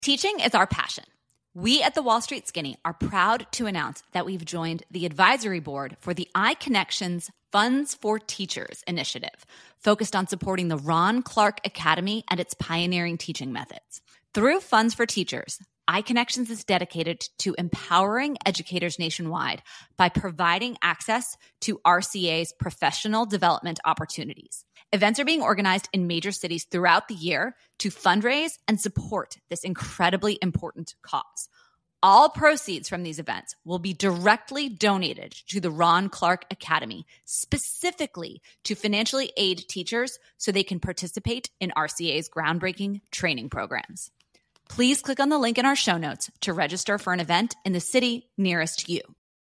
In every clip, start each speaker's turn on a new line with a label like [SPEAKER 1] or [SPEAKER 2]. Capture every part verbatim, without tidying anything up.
[SPEAKER 1] Teaching is our passion. We at the Wall Street Skinny are proud to announce that we've joined the advisory board for the iConnections Funds for Teachers initiative, focused on supporting the Ron Clark Academy and its pioneering teaching methods. Through Funds for Teachers, iConnections is dedicated to empowering educators nationwide by providing access to R C A's professional development opportunities. Events are being organized in major cities throughout the year to fundraise and support this incredibly important cause. All proceeds from these events will be directly donated to the Ron Clark Academy, specifically to financially aid teachers so they can participate in R C A's groundbreaking training programs. Please click on the link in our show notes to register for an event in the city nearest you.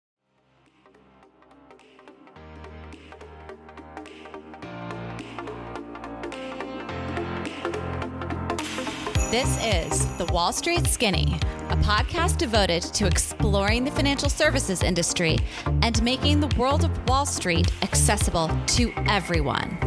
[SPEAKER 1] This is The Wall Street Skinny, a podcast devoted to exploring the financial services industry and making the world of Wall Street accessible to everyone.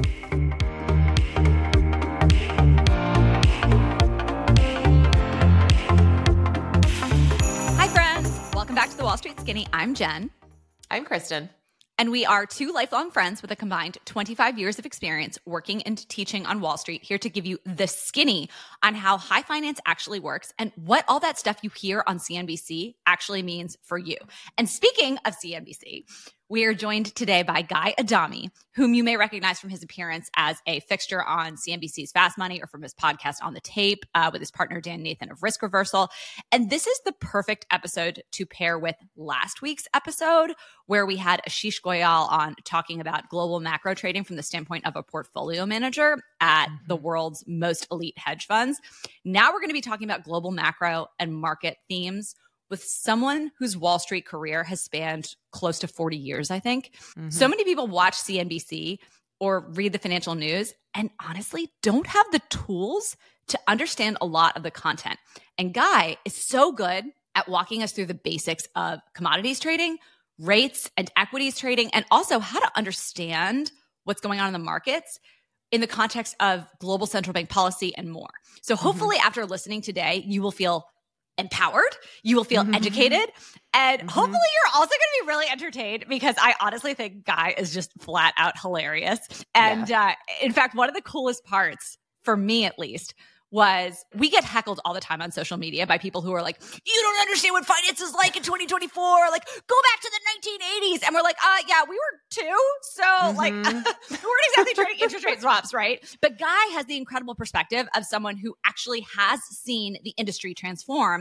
[SPEAKER 1] Hi, friends. Welcome back to The Wall Street Skinny. I'm Jen.
[SPEAKER 2] I'm Kristen.
[SPEAKER 1] And we are two lifelong friends with a combined twenty-five years of experience working and teaching on Wall Street, here to give you the skinny on how high finance actually works and what all that stuff you hear on C N B C actually means for you. And speaking of C N B C, we are joined today by Guy Adami, whom you may recognize from his appearance as a fixture on C N B C's Fast Money or from his podcast On the Tape uh, with his partner Dan Nathan of Risk Reversal. And this is the perfect episode to pair with last week's episode, where we had Ashish Goyal on talking about global macro trading from the standpoint of a portfolio manager at mm-hmm. the world's most elite hedge funds. Now we're going to be talking about global macro and market themes with someone whose Wall Street career has spanned close to forty years, I think. Mm-hmm. So many people watch C N B C or read the financial news and honestly don't have the tools to understand a lot of the content. And Guy is so good at walking us through the basics of commodities trading, rates and equities trading, and also how to understand what's going on in the markets in the context of global central bank policy and more. So hopefully mm-hmm. after listening today, you will feel empowered, you will feel mm-hmm. educated, and mm-hmm. hopefully you're also going to be really entertained, because I honestly think Guy is just flat out hilarious. And yeah. uh, in fact, one of the coolest parts, for me at least, was we get heckled all the time on social media by people who are like, you don't understand what finance is like in twenty twenty-four. Like, go back to the nineteen eighties. And we're like, uh, yeah, we were too. So mm-hmm. like, we weren't exactly trading interest rate swaps, right? But Guy has the incredible perspective of someone who actually has seen the industry transform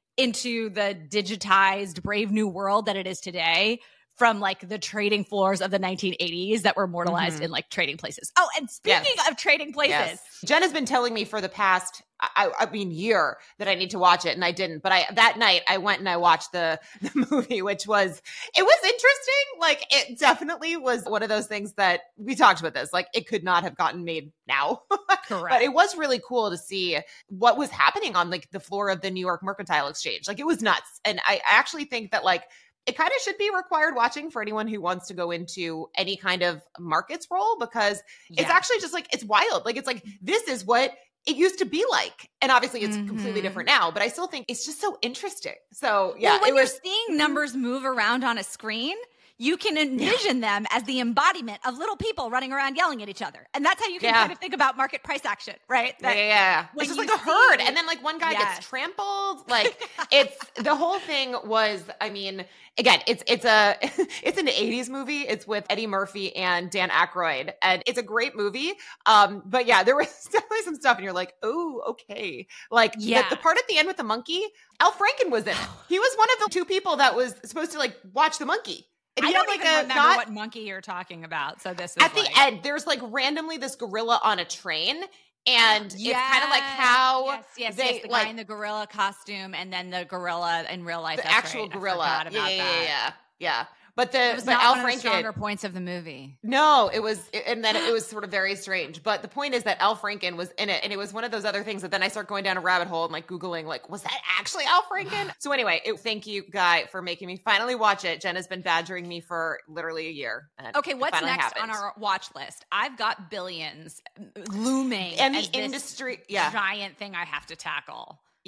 [SPEAKER 1] into the digitized, brave new world that it is today, from like the trading floors of the nineteen eighties that were immortalized mm-hmm. in like Trading Places. Oh, and speaking yes. of Trading Places. Yes.
[SPEAKER 2] Jen has been telling me for the past, I, I mean, year that I need to watch it, and I didn't. But I that night I went and I watched the, the movie, which was, it was interesting. Like, it definitely was one of those things that we talked about this. Like, it could not have gotten made now.
[SPEAKER 1] Correct.
[SPEAKER 2] But it was really cool to see what was happening on like the floor of the New York Mercantile Exchange. Like, it was nuts. And I actually think that like, it kind of should be required watching for anyone who wants to go into any kind of markets role, because yeah. it's actually just like, it's wild. Like, it's like, this is what it used to be like. And obviously it's mm-hmm. completely different now, but I still think it's just so interesting. So yeah,
[SPEAKER 1] well, when
[SPEAKER 2] it was
[SPEAKER 1] you're seeing numbers move around on a screen, you can envision yeah. them as the embodiment of little people running around yelling at each other. And that's how you can yeah. kind of think about market price action, right? That
[SPEAKER 2] yeah, yeah, yeah. It's just like a herd. And then like one guy
[SPEAKER 1] yes.
[SPEAKER 2] gets trampled. Like it's, the whole thing was, I mean, again, it's it's a it's an eighties movie. It's with Eddie Murphy and Dan Aykroyd, and it's a great movie. Um, but yeah, there was definitely some stuff, and you're like, oh, okay. Like
[SPEAKER 1] yeah.
[SPEAKER 2] the, the part at the end with the monkey, Al Franken was in it. He was one of the two people that was supposed to like watch the monkey. And
[SPEAKER 1] I
[SPEAKER 2] he
[SPEAKER 1] don't
[SPEAKER 2] had, like,
[SPEAKER 1] even
[SPEAKER 2] a,
[SPEAKER 1] remember
[SPEAKER 2] not,
[SPEAKER 1] what monkey you're talking about. So this is
[SPEAKER 2] at
[SPEAKER 1] like,
[SPEAKER 2] the end. There's like randomly this gorilla on a train. And
[SPEAKER 1] yes,
[SPEAKER 2] it's kind of like how
[SPEAKER 1] yes, yes,
[SPEAKER 2] they
[SPEAKER 1] yes, the
[SPEAKER 2] like
[SPEAKER 1] guy in the gorilla costume, and then the gorilla in real life.
[SPEAKER 2] the
[SPEAKER 1] That's
[SPEAKER 2] actual
[SPEAKER 1] right.
[SPEAKER 2] gorilla.
[SPEAKER 1] I forgot about
[SPEAKER 2] yeah, yeah,
[SPEAKER 1] that.
[SPEAKER 2] yeah, yeah. But the
[SPEAKER 1] It was
[SPEAKER 2] but
[SPEAKER 1] not
[SPEAKER 2] Al
[SPEAKER 1] one of the
[SPEAKER 2] Franken,
[SPEAKER 1] stronger points of the movie.
[SPEAKER 2] no, it was, and then it was sort of very strange. But the point is that Al Franken was in it, and it was one of those other things that then I start going down a rabbit hole and like Googling, like, was that actually Al Franken? So anyway, it, thank you, Guy, for making me finally watch it. Jen has been badgering me for literally a year. And
[SPEAKER 1] okay, what's next
[SPEAKER 2] happened.
[SPEAKER 1] on our watch list? I've got Billions looming,
[SPEAKER 2] and
[SPEAKER 1] as
[SPEAKER 2] the
[SPEAKER 1] this
[SPEAKER 2] industry, yeah,
[SPEAKER 1] giant thing I have to tackle.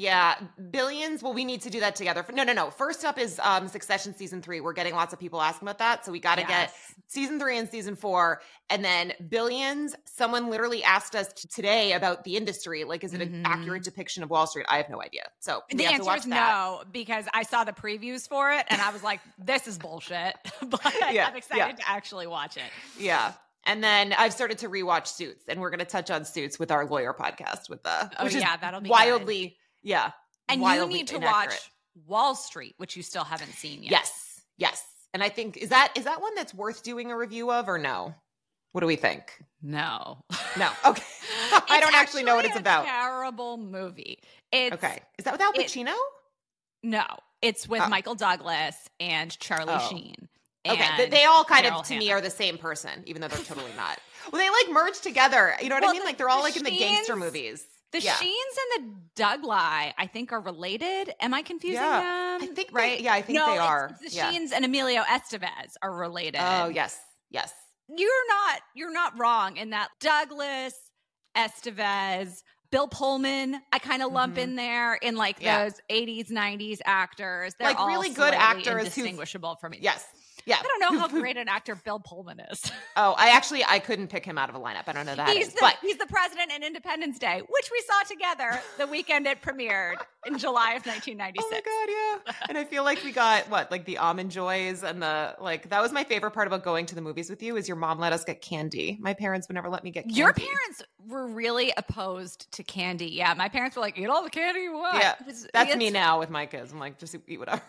[SPEAKER 2] Yeah, Billions. Well, we need to do that together. No, no, no. First up is um, Succession season three. We're getting lots of people asking about that, so we got to yes. get season three and season four, and then Billions. Someone literally asked us t- today about the industry. Like, is it mm-hmm. an accurate depiction of Wall Street? I have no idea. So
[SPEAKER 1] the answer is no, because I saw the previews for it, and I was like, "This is bullshit." But yeah, I'm excited yeah. to actually watch it.
[SPEAKER 2] Yeah. And then I've started to rewatch Suits, and we're going to touch on Suits with our lawyer podcast with the
[SPEAKER 1] oh
[SPEAKER 2] which
[SPEAKER 1] yeah,
[SPEAKER 2] is
[SPEAKER 1] that'll be
[SPEAKER 2] wildly
[SPEAKER 1] good.
[SPEAKER 2] yeah.
[SPEAKER 1] And you need to
[SPEAKER 2] inaccurate.
[SPEAKER 1] watch Wall Street, which you still haven't seen yet.
[SPEAKER 2] Yes, yes. And I think is that is that one that's worth doing a review of or no? What do we think?
[SPEAKER 1] No,
[SPEAKER 2] no. Okay, I don't actually know what it's
[SPEAKER 1] a
[SPEAKER 2] about.
[SPEAKER 1] Terrible movie. It's,
[SPEAKER 2] okay, is that with Al Pacino?
[SPEAKER 1] It, no, it's with
[SPEAKER 2] oh.
[SPEAKER 1] Michael Douglas and Charlie
[SPEAKER 2] oh.
[SPEAKER 1] Sheen.
[SPEAKER 2] Okay, they all kind
[SPEAKER 1] Carol
[SPEAKER 2] of, to
[SPEAKER 1] Hannah.
[SPEAKER 2] me, are the same person, even though they're totally not. Well, they like merge together. You know what
[SPEAKER 1] well,
[SPEAKER 2] I mean?
[SPEAKER 1] the,
[SPEAKER 2] Like they're all
[SPEAKER 1] the
[SPEAKER 2] like
[SPEAKER 1] Sheens,
[SPEAKER 2] in the gangster movies.
[SPEAKER 1] The
[SPEAKER 2] yeah.
[SPEAKER 1] Sheens and the Douglas, I think, are related. Am I confusing
[SPEAKER 2] yeah.
[SPEAKER 1] them?
[SPEAKER 2] I think
[SPEAKER 1] right.
[SPEAKER 2] They, yeah, I think
[SPEAKER 1] no,
[SPEAKER 2] they are.
[SPEAKER 1] It's, it's the
[SPEAKER 2] yeah.
[SPEAKER 1] Sheens and Emilio Estevez are related.
[SPEAKER 2] Oh yes, yes.
[SPEAKER 1] You're not. You're not wrong in that. Douglas, Estevez, Bill Pullman, I kind of lump mm-hmm. in there in like
[SPEAKER 2] yeah.
[SPEAKER 1] those eighties, nineties actors. They're
[SPEAKER 2] like
[SPEAKER 1] all
[SPEAKER 2] really good actors,
[SPEAKER 1] indistinguishable from me.
[SPEAKER 2] Yes. Yeah.
[SPEAKER 1] I don't know how great an actor Bill Pullman is.
[SPEAKER 2] Oh, I actually, I couldn't pick him out of a lineup. I don't know that.
[SPEAKER 1] He's
[SPEAKER 2] is,
[SPEAKER 1] the,
[SPEAKER 2] but
[SPEAKER 1] he's the president in Independence Day, which we saw together the weekend it premiered in July of nineteen ninety-six.
[SPEAKER 2] Oh my God, yeah. And I feel like we got what, like the almond joys and the, like, that was my favorite part about going to the movies with you is your mom let us get candy. My parents would never let me get candy.
[SPEAKER 1] Your parents were really opposed to candy. Yeah. My parents were like, eat all the candy you want.
[SPEAKER 2] Yeah.
[SPEAKER 1] It's,
[SPEAKER 2] that's
[SPEAKER 1] it's,
[SPEAKER 2] me now with my kids. I'm like, just eat whatever.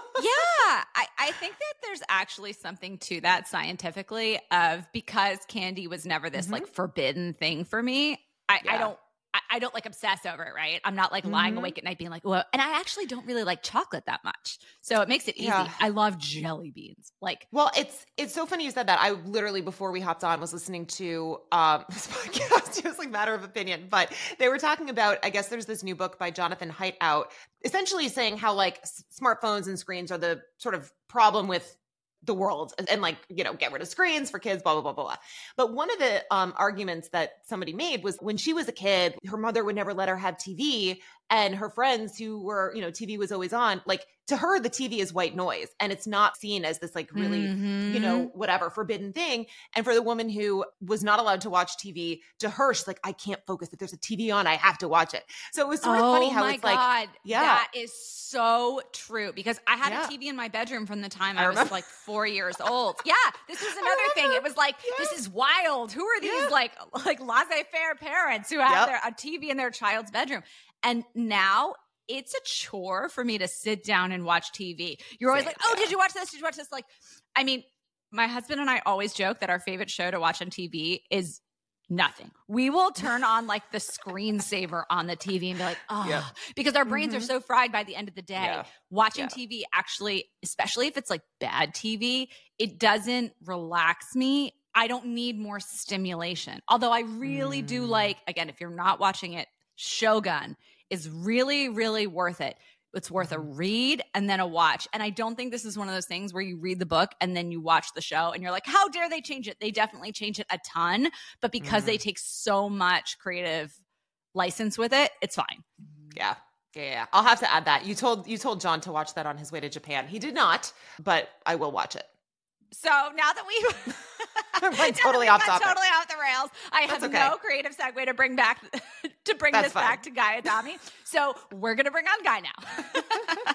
[SPEAKER 1] Yeah, I, I think that there's actually something to that scientifically of because candy was never this mm-hmm. like forbidden thing for me. I, yeah. I don't I, I don't like obsess over it, right? I'm not like mm-hmm. lying awake at night being like, well, and I actually don't really like chocolate that much. So it makes it easy. Yeah. I love jelly beans. Like,
[SPEAKER 2] well, it's it's so funny you said that. I literally before we hopped on was listening to um this podcast. It was like matter of opinion, but they were talking about, I guess there's this new book by Jonathan Haidt out, essentially saying how like s- smartphones and screens are the sort of problem with the world and, and like, you know, get rid of screens for kids, blah, blah, blah, blah, blah. But one of the um, arguments that somebody made was when she was a kid, her mother would never let her have T V, and her friends who were, you know, T V was always on, like to her, the T V is white noise and it's not seen as this like really,
[SPEAKER 1] mm-hmm.
[SPEAKER 2] you know, whatever forbidden thing. And for the woman who was not allowed to watch T V, to her, she's like, I can't focus. If there's a T V on, I have to watch it. So it was sort of
[SPEAKER 1] oh
[SPEAKER 2] funny how
[SPEAKER 1] my
[SPEAKER 2] it's
[SPEAKER 1] God.
[SPEAKER 2] like, yeah,
[SPEAKER 1] that is so true because I had
[SPEAKER 2] yeah.
[SPEAKER 1] a T V in my bedroom from the time
[SPEAKER 2] I
[SPEAKER 1] I was
[SPEAKER 2] remember.
[SPEAKER 1] like four years old. Yeah. This was another thing. It was like,
[SPEAKER 2] yeah.
[SPEAKER 1] this is wild. Who are these
[SPEAKER 2] yeah.
[SPEAKER 1] like, like laissez-faire parents who have
[SPEAKER 2] Yep.
[SPEAKER 1] their, a T V in their child's bedroom? And now it's a chore for me to sit down and watch T V. You're always
[SPEAKER 2] Same,
[SPEAKER 1] like, oh,
[SPEAKER 2] yeah.
[SPEAKER 1] did you watch this? Did you watch this? Like, I mean, my husband and I always joke that our favorite show to watch on T V is nothing. We will turn on like the screensaver on the T V and be like, oh,
[SPEAKER 2] Yeah.
[SPEAKER 1] because our brains
[SPEAKER 2] Mhm.
[SPEAKER 1] are so fried by the end of the day.
[SPEAKER 2] Yeah.
[SPEAKER 1] Watching
[SPEAKER 2] Yeah.
[SPEAKER 1] T V actually, especially if it's like bad T V, it doesn't relax me. I don't need more stimulation. Although I really do
[SPEAKER 2] Mm.
[SPEAKER 1] like, again, if you're not watching it, Shogun is really, really worth it. It's worth a read and then a watch. And I don't think this is one of those things where you read the book and then you watch the show and you're like, how dare they change it? They definitely change it a ton. But because
[SPEAKER 2] Mhm.
[SPEAKER 1] they take so much creative license with it, it's fine.
[SPEAKER 2] Yeah. Yeah, yeah. I'll have to add that. You told you told John to watch that on his way to Japan. He did not, but I will watch it.
[SPEAKER 1] So now that we
[SPEAKER 2] Went totally off topic.
[SPEAKER 1] totally off the rails, I
[SPEAKER 2] That's
[SPEAKER 1] have
[SPEAKER 2] okay.
[SPEAKER 1] no creative segue to bring back to bring
[SPEAKER 2] That's
[SPEAKER 1] this
[SPEAKER 2] fine.
[SPEAKER 1] back to Guy Adami. So we're gonna bring on Guy now.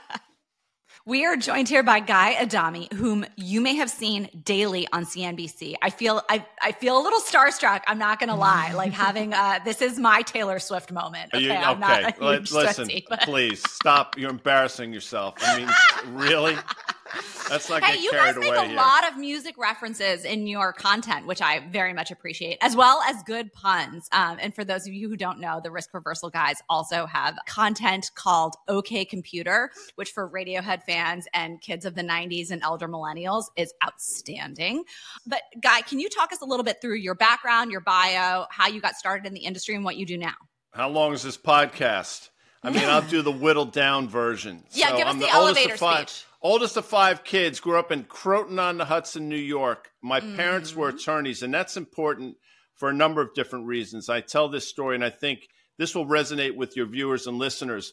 [SPEAKER 1] We are joined here by Guy Adami, whom you may have seen daily on C N B C. I feel I, I feel a little starstruck. I'm not going to lie. Like having uh, this is my Taylor Swift moment.
[SPEAKER 3] Are
[SPEAKER 1] Okay,
[SPEAKER 3] you, okay.
[SPEAKER 1] I'm not a
[SPEAKER 3] Let-
[SPEAKER 1] huge
[SPEAKER 3] listen,
[SPEAKER 1] Swiftie, but-
[SPEAKER 3] please stop. You're embarrassing yourself. I mean, really? Let's not
[SPEAKER 1] Hey,
[SPEAKER 3] get
[SPEAKER 1] you
[SPEAKER 3] carried
[SPEAKER 1] guys make
[SPEAKER 3] away
[SPEAKER 1] a
[SPEAKER 3] here.
[SPEAKER 1] lot of music references in your content, which I very much appreciate, as well as good puns. Um, and for those of you who don't know, the Risk Reversal guys also have content called OK Computer, which for Radiohead fans and kids of the nineties and elder millennials is outstanding. But Guy, can you talk us a little bit through your background, your bio, how you got started in the industry and what you do now?
[SPEAKER 3] How long is this podcast? I mean, I'll do the whittled down version.
[SPEAKER 1] Yeah,
[SPEAKER 3] so
[SPEAKER 1] give us
[SPEAKER 3] I'm
[SPEAKER 1] the
[SPEAKER 3] the oldest
[SPEAKER 1] elevator
[SPEAKER 3] of five,
[SPEAKER 1] speech.
[SPEAKER 3] Oldest of five kids, grew up in Croton on the Hudson, New York. My
[SPEAKER 1] Mm-hmm.
[SPEAKER 3] parents were attorneys, and that's important for a number of different reasons. I tell this story, and I think this will resonate with your viewers and listeners.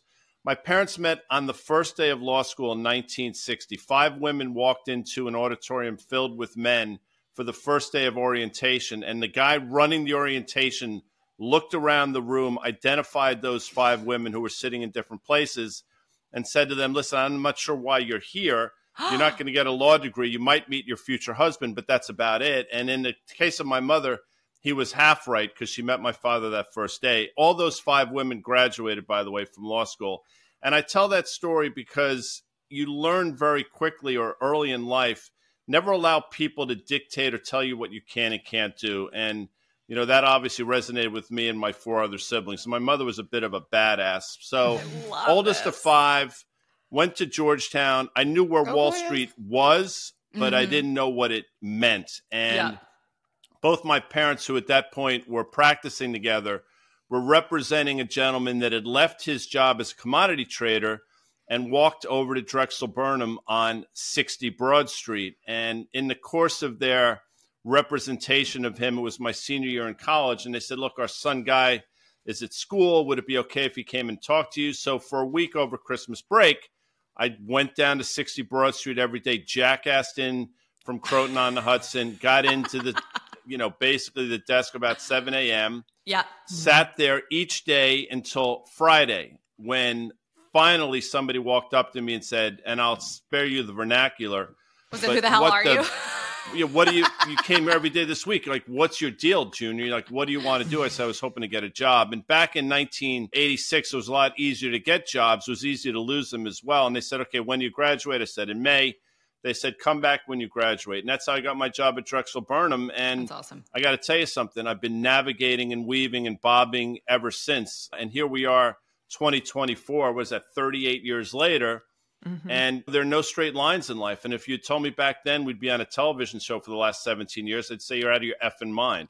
[SPEAKER 3] My parents met on the first day of law school in nineteen sixty. Five women walked into an auditorium filled with men for the first day of orientation, and the guy running the orientation looked around the room, identified those five women who were sitting in different places, and said to them, listen, I'm not sure why you're here. You're not going to get a law degree. You might meet your future husband, but that's about it. And in the case of my mother, he was half right because she met my father that first day. All those five women graduated, by the way, from law school. And I tell that story because you learn very quickly or early in life, never allow people to dictate or tell you what you can and can't do. And, you know, that obviously resonated with me and my four other siblings. My mother was a bit of a badass. So oldest of five, went to Georgetown. I knew where
[SPEAKER 2] Go
[SPEAKER 3] Wall
[SPEAKER 2] Warriors.
[SPEAKER 3] Street was, but
[SPEAKER 1] Mhm.
[SPEAKER 3] I didn't know what it meant. And
[SPEAKER 1] Yeah.
[SPEAKER 3] both my parents, who at that point were practicing together, were representing a gentleman that had left his job as a commodity trader and walked over to Drexel Burnham on sixty Broad Street. And in the course of their representation of him, it was my senior year in college, and they said, look, our son Guy is at school. Would it be okay if he came and talked to you? So for a week over Christmas break, I went down to sixty Broad Street every day, jackassed in from Croton on the Hudson, got into the, you know, basically the desk about seven a.m.,
[SPEAKER 1] Yeah.
[SPEAKER 3] sat there each day until Friday, when finally somebody walked up to me and said, and I'll spare you the vernacular.
[SPEAKER 1] Was it
[SPEAKER 3] but
[SPEAKER 1] who the hell
[SPEAKER 3] what
[SPEAKER 1] are
[SPEAKER 3] the-
[SPEAKER 1] you?
[SPEAKER 3] You know, what do you, you came here every day this week. Like, what's your deal, Junior? You're like, what do you want to do? I said, I was hoping to get a job. And back in nineteen eighty-six, it was a lot easier to get jobs. It was easier to lose them as well. And they said, okay, when you graduate? I said, in May. They said, come back when you graduate. And that's how I got my job at Drexel Burnham. And
[SPEAKER 1] That's awesome.
[SPEAKER 3] I got to tell you something. I've been navigating and weaving and bobbing ever since. And here we are, twenty twenty-four, was that thirty-eight years later.
[SPEAKER 2] Mhm.
[SPEAKER 3] And there are no straight lines in life. And if you told me back then we'd be on a television show for the last seventeen years, I'd say you're out of your effing mind.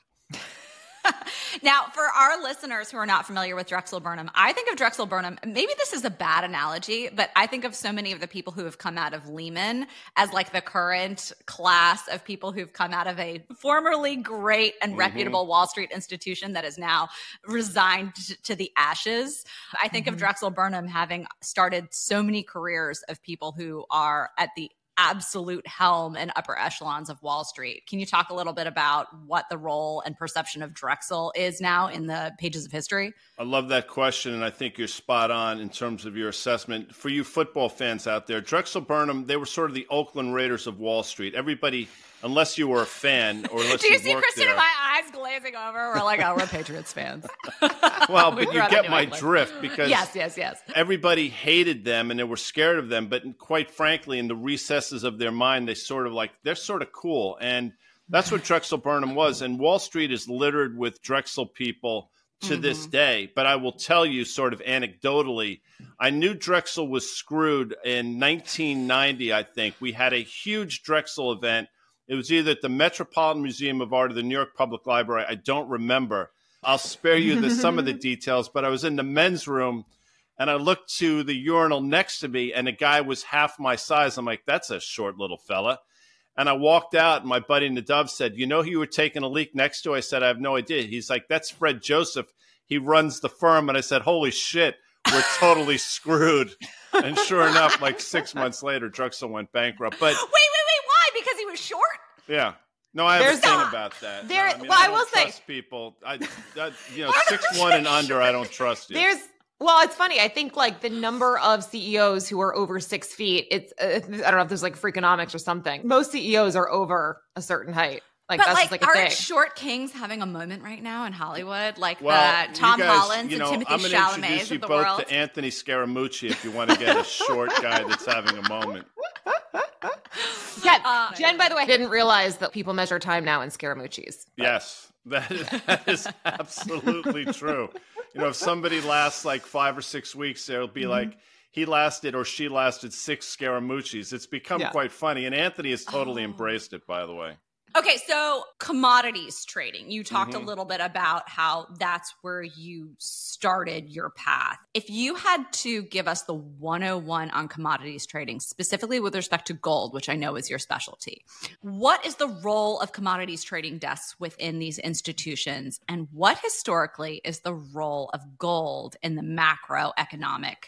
[SPEAKER 1] Now, for our listeners who are not familiar with Drexel Burnham, I think of Drexel Burnham, maybe this is a bad analogy, but I think of so many of the people who have come out of Lehman as like the current class of people who've come out of a formerly great and
[SPEAKER 3] Mhm.
[SPEAKER 1] reputable Wall Street institution that is now resigned t- to the ashes. I think
[SPEAKER 2] Mhm.
[SPEAKER 1] of Drexel Burnham having started so many careers of people who are at the absolute helm and upper echelons of Wall Street. Can you talk a little bit about what the role and perception of Drexel is now in the pages of history?
[SPEAKER 3] I love that question, and I think you're spot on in terms of your assessment. For you football fans out there, Drexel Burnham, they were sort of the Oakland Raiders of Wall Street. Everybody, unless you were a fan or unless
[SPEAKER 1] Do you
[SPEAKER 3] you
[SPEAKER 1] see
[SPEAKER 3] worked
[SPEAKER 1] Kristen
[SPEAKER 3] there.
[SPEAKER 1] and my eyes glazing over? We're like, oh, we're Patriots fans.
[SPEAKER 3] Well,
[SPEAKER 1] We
[SPEAKER 3] but
[SPEAKER 1] were
[SPEAKER 3] you
[SPEAKER 1] out of
[SPEAKER 3] get
[SPEAKER 1] New
[SPEAKER 3] my
[SPEAKER 1] England.
[SPEAKER 3] drift because
[SPEAKER 1] Yes, yes, yes.
[SPEAKER 3] everybody hated them and they were scared of them. But quite frankly, in the recesses of their mind, they sort of like, they're sort of cool. And that's what Drexel Burnham was. And Wall Street is littered with Drexel people to
[SPEAKER 1] Mm-hmm.
[SPEAKER 3] this day. But I will tell you sort of anecdotally, I knew Drexel was screwed in nineteen ninety, I think. We had a huge Drexel event. It was either at the Metropolitan Museum of Art or the New York Public Library. I don't remember. I'll spare you the, some of the details, but I was in the men's room and I looked to the urinal next to me and a guy was half my size. I'm like, that's a short little fella. And I walked out and my buddy Nadav said, you know who you were taking a leak next to? I said, I have no idea. He's like, that's Fred Joseph. He runs the firm. And I said, holy shit, we're totally screwed. And sure enough, like six months later, Drexel went bankrupt. But
[SPEAKER 1] Wait, wait, wait. Why? Because he was short?
[SPEAKER 3] yeah. No, I have
[SPEAKER 2] There's
[SPEAKER 3] a thing
[SPEAKER 2] not-
[SPEAKER 3] about that.
[SPEAKER 2] there-
[SPEAKER 3] No, I mean,
[SPEAKER 2] well,
[SPEAKER 3] I
[SPEAKER 2] I
[SPEAKER 3] don't
[SPEAKER 2] will say-
[SPEAKER 3] trust people. I, that, you know, six one and under, I don't trust you.
[SPEAKER 2] There's well, it's funny. I think like the number of C E Os who are over six feet. It's uh, I don't know if there's like Freakonomics or something. Most C E Os are over a certain height. Like
[SPEAKER 1] But
[SPEAKER 2] that's
[SPEAKER 1] like,
[SPEAKER 2] just like a
[SPEAKER 1] aren't
[SPEAKER 2] thing.
[SPEAKER 1] short kings having a moment right now in Hollywood? Like
[SPEAKER 3] Well,
[SPEAKER 1] the Tom
[SPEAKER 3] you guys,
[SPEAKER 1] Hollands
[SPEAKER 3] you know,
[SPEAKER 1] and Timothy
[SPEAKER 3] I'm going to
[SPEAKER 1] Chalamet
[SPEAKER 3] introduce you
[SPEAKER 1] of the
[SPEAKER 3] both
[SPEAKER 1] world.
[SPEAKER 3] to Anthony Scaramucci if you want to get a short guy that's having a moment.
[SPEAKER 2] Yeah,
[SPEAKER 1] Uh,
[SPEAKER 2] Jen, by the way, didn't realize that people measure time now in Scaramucci's.
[SPEAKER 3] Yes, that is, that is absolutely true. You know, if somebody lasts like five or six weeks, there'll be like, he lasted or she lasted six Scaramucci's. It's become
[SPEAKER 2] Yeah.
[SPEAKER 3] quite funny. And Anthony has totally
[SPEAKER 1] Oh.
[SPEAKER 3] embraced it, by the way.
[SPEAKER 1] Okay, so commodities trading. You talked
[SPEAKER 3] Mhm.
[SPEAKER 1] a little bit about how that's where you started your path. If you had to give us the one oh one on commodities trading, specifically with respect to gold, which I know is your specialty, what is the role of commodities trading desks within these institutions? And what historically is the role of gold in the macroeconomic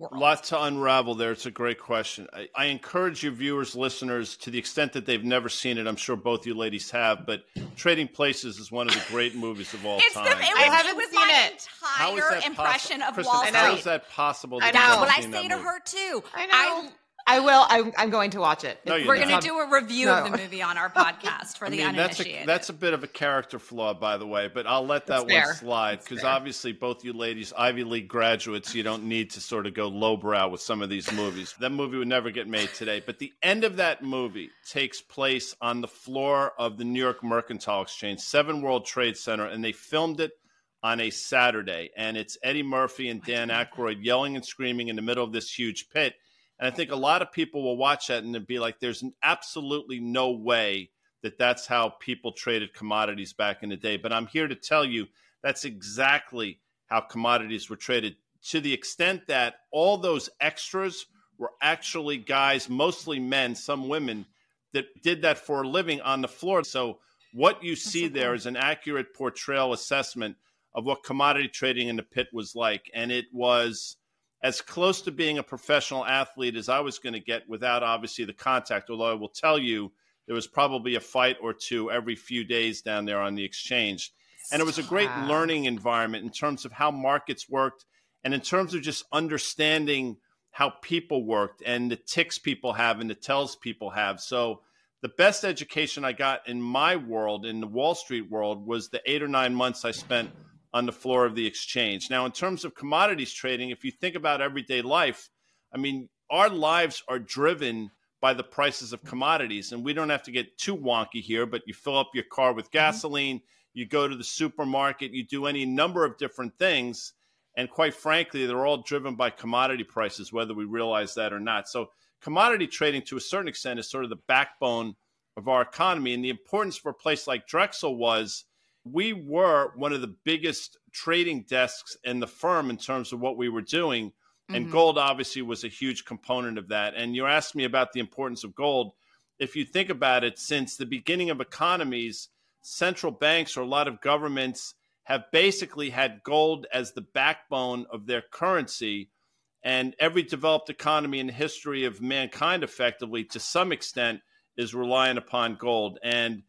[SPEAKER 1] world?
[SPEAKER 3] A lot to unravel there. It's a great question. I, I encourage your viewers, listeners, to the extent that they've never seen it, I'm sure both you ladies have, but Trading Places is one of the great movies of all
[SPEAKER 1] it's
[SPEAKER 3] time.
[SPEAKER 1] The, it was,
[SPEAKER 2] I haven't
[SPEAKER 1] it was
[SPEAKER 2] seen
[SPEAKER 1] my
[SPEAKER 2] it.
[SPEAKER 3] How is
[SPEAKER 1] entire
[SPEAKER 3] that
[SPEAKER 1] impression
[SPEAKER 3] possi-
[SPEAKER 1] of
[SPEAKER 3] Kristen,
[SPEAKER 1] Wall Street.
[SPEAKER 3] how is that possible?
[SPEAKER 2] I
[SPEAKER 3] That
[SPEAKER 2] know.
[SPEAKER 3] you've never
[SPEAKER 1] What I
[SPEAKER 3] seen
[SPEAKER 1] say
[SPEAKER 3] that
[SPEAKER 1] to
[SPEAKER 3] movie?
[SPEAKER 1] her, too.
[SPEAKER 2] I know. I will. I'm, I'm going to watch it.
[SPEAKER 3] No, you're
[SPEAKER 1] We're
[SPEAKER 3] not.
[SPEAKER 1] going to do a review
[SPEAKER 2] No.
[SPEAKER 1] of the movie on our podcast for
[SPEAKER 3] I
[SPEAKER 1] the
[SPEAKER 3] mean, that's
[SPEAKER 1] uninitiated.
[SPEAKER 3] a, that's a bit of a character flaw, by the way, but I'll let that
[SPEAKER 2] That's
[SPEAKER 3] one
[SPEAKER 2] fair.
[SPEAKER 3] slide
[SPEAKER 2] That's
[SPEAKER 3] because
[SPEAKER 2] fair.
[SPEAKER 3] obviously both you ladies, Ivy League graduates, you don't need to sort of go lowbrow with some of these movies. That movie would never get made today. But the end of that movie takes place on the floor of the New York Mercantile Exchange, Seven World Trade Center, and they filmed it on a Saturday. And it's Eddie Murphy and Dan Aykroyd yelling and screaming in the middle of this huge pit. And I think a lot of people will watch that and be like, there's absolutely no way that that's how people traded commodities back in the day. But I'm here to tell you that's exactly how commodities were traded, to the extent that all those extras were actually guys, mostly men, some women, that did that for a living on the floor. So what you see there is an accurate portrayal assessment of what commodity trading in the pit was like. And it was as close to being a professional athlete as I was going to get without obviously the contact, although I will tell you there was probably a fight or two every few days down there on the exchange. And it was a great
[SPEAKER 2] Wow.
[SPEAKER 3] learning environment in terms of how markets worked and in terms of just understanding how people worked and the ticks people have and the tells people have. So the best education I got in my world, in the Wall Street world, was the eight or nine months I spent on the floor of the exchange. Now, in terms of commodities trading, if you think about everyday life, I mean, our lives are driven by the prices of commodities. And we don't have to get too wonky here, but you fill up your car with gasoline, mm-hmm. you go to the supermarket, you do any number of different things. And quite frankly, they're all driven by commodity prices, whether we realize that or not. So commodity trading, to a certain extent, is sort of the backbone of our economy. And the importance for a place like Drexel was we were one of the biggest trading desks in the firm in terms of what we were doing. And mm-hmm. gold obviously was a huge component of that. And you asked me about the importance of gold. If you think about it, since the beginning of economies, central banks or a lot of governments have basically had gold as the backbone of their currency. And every developed economy in the history of mankind, effectively, to some extent, is relying upon gold. And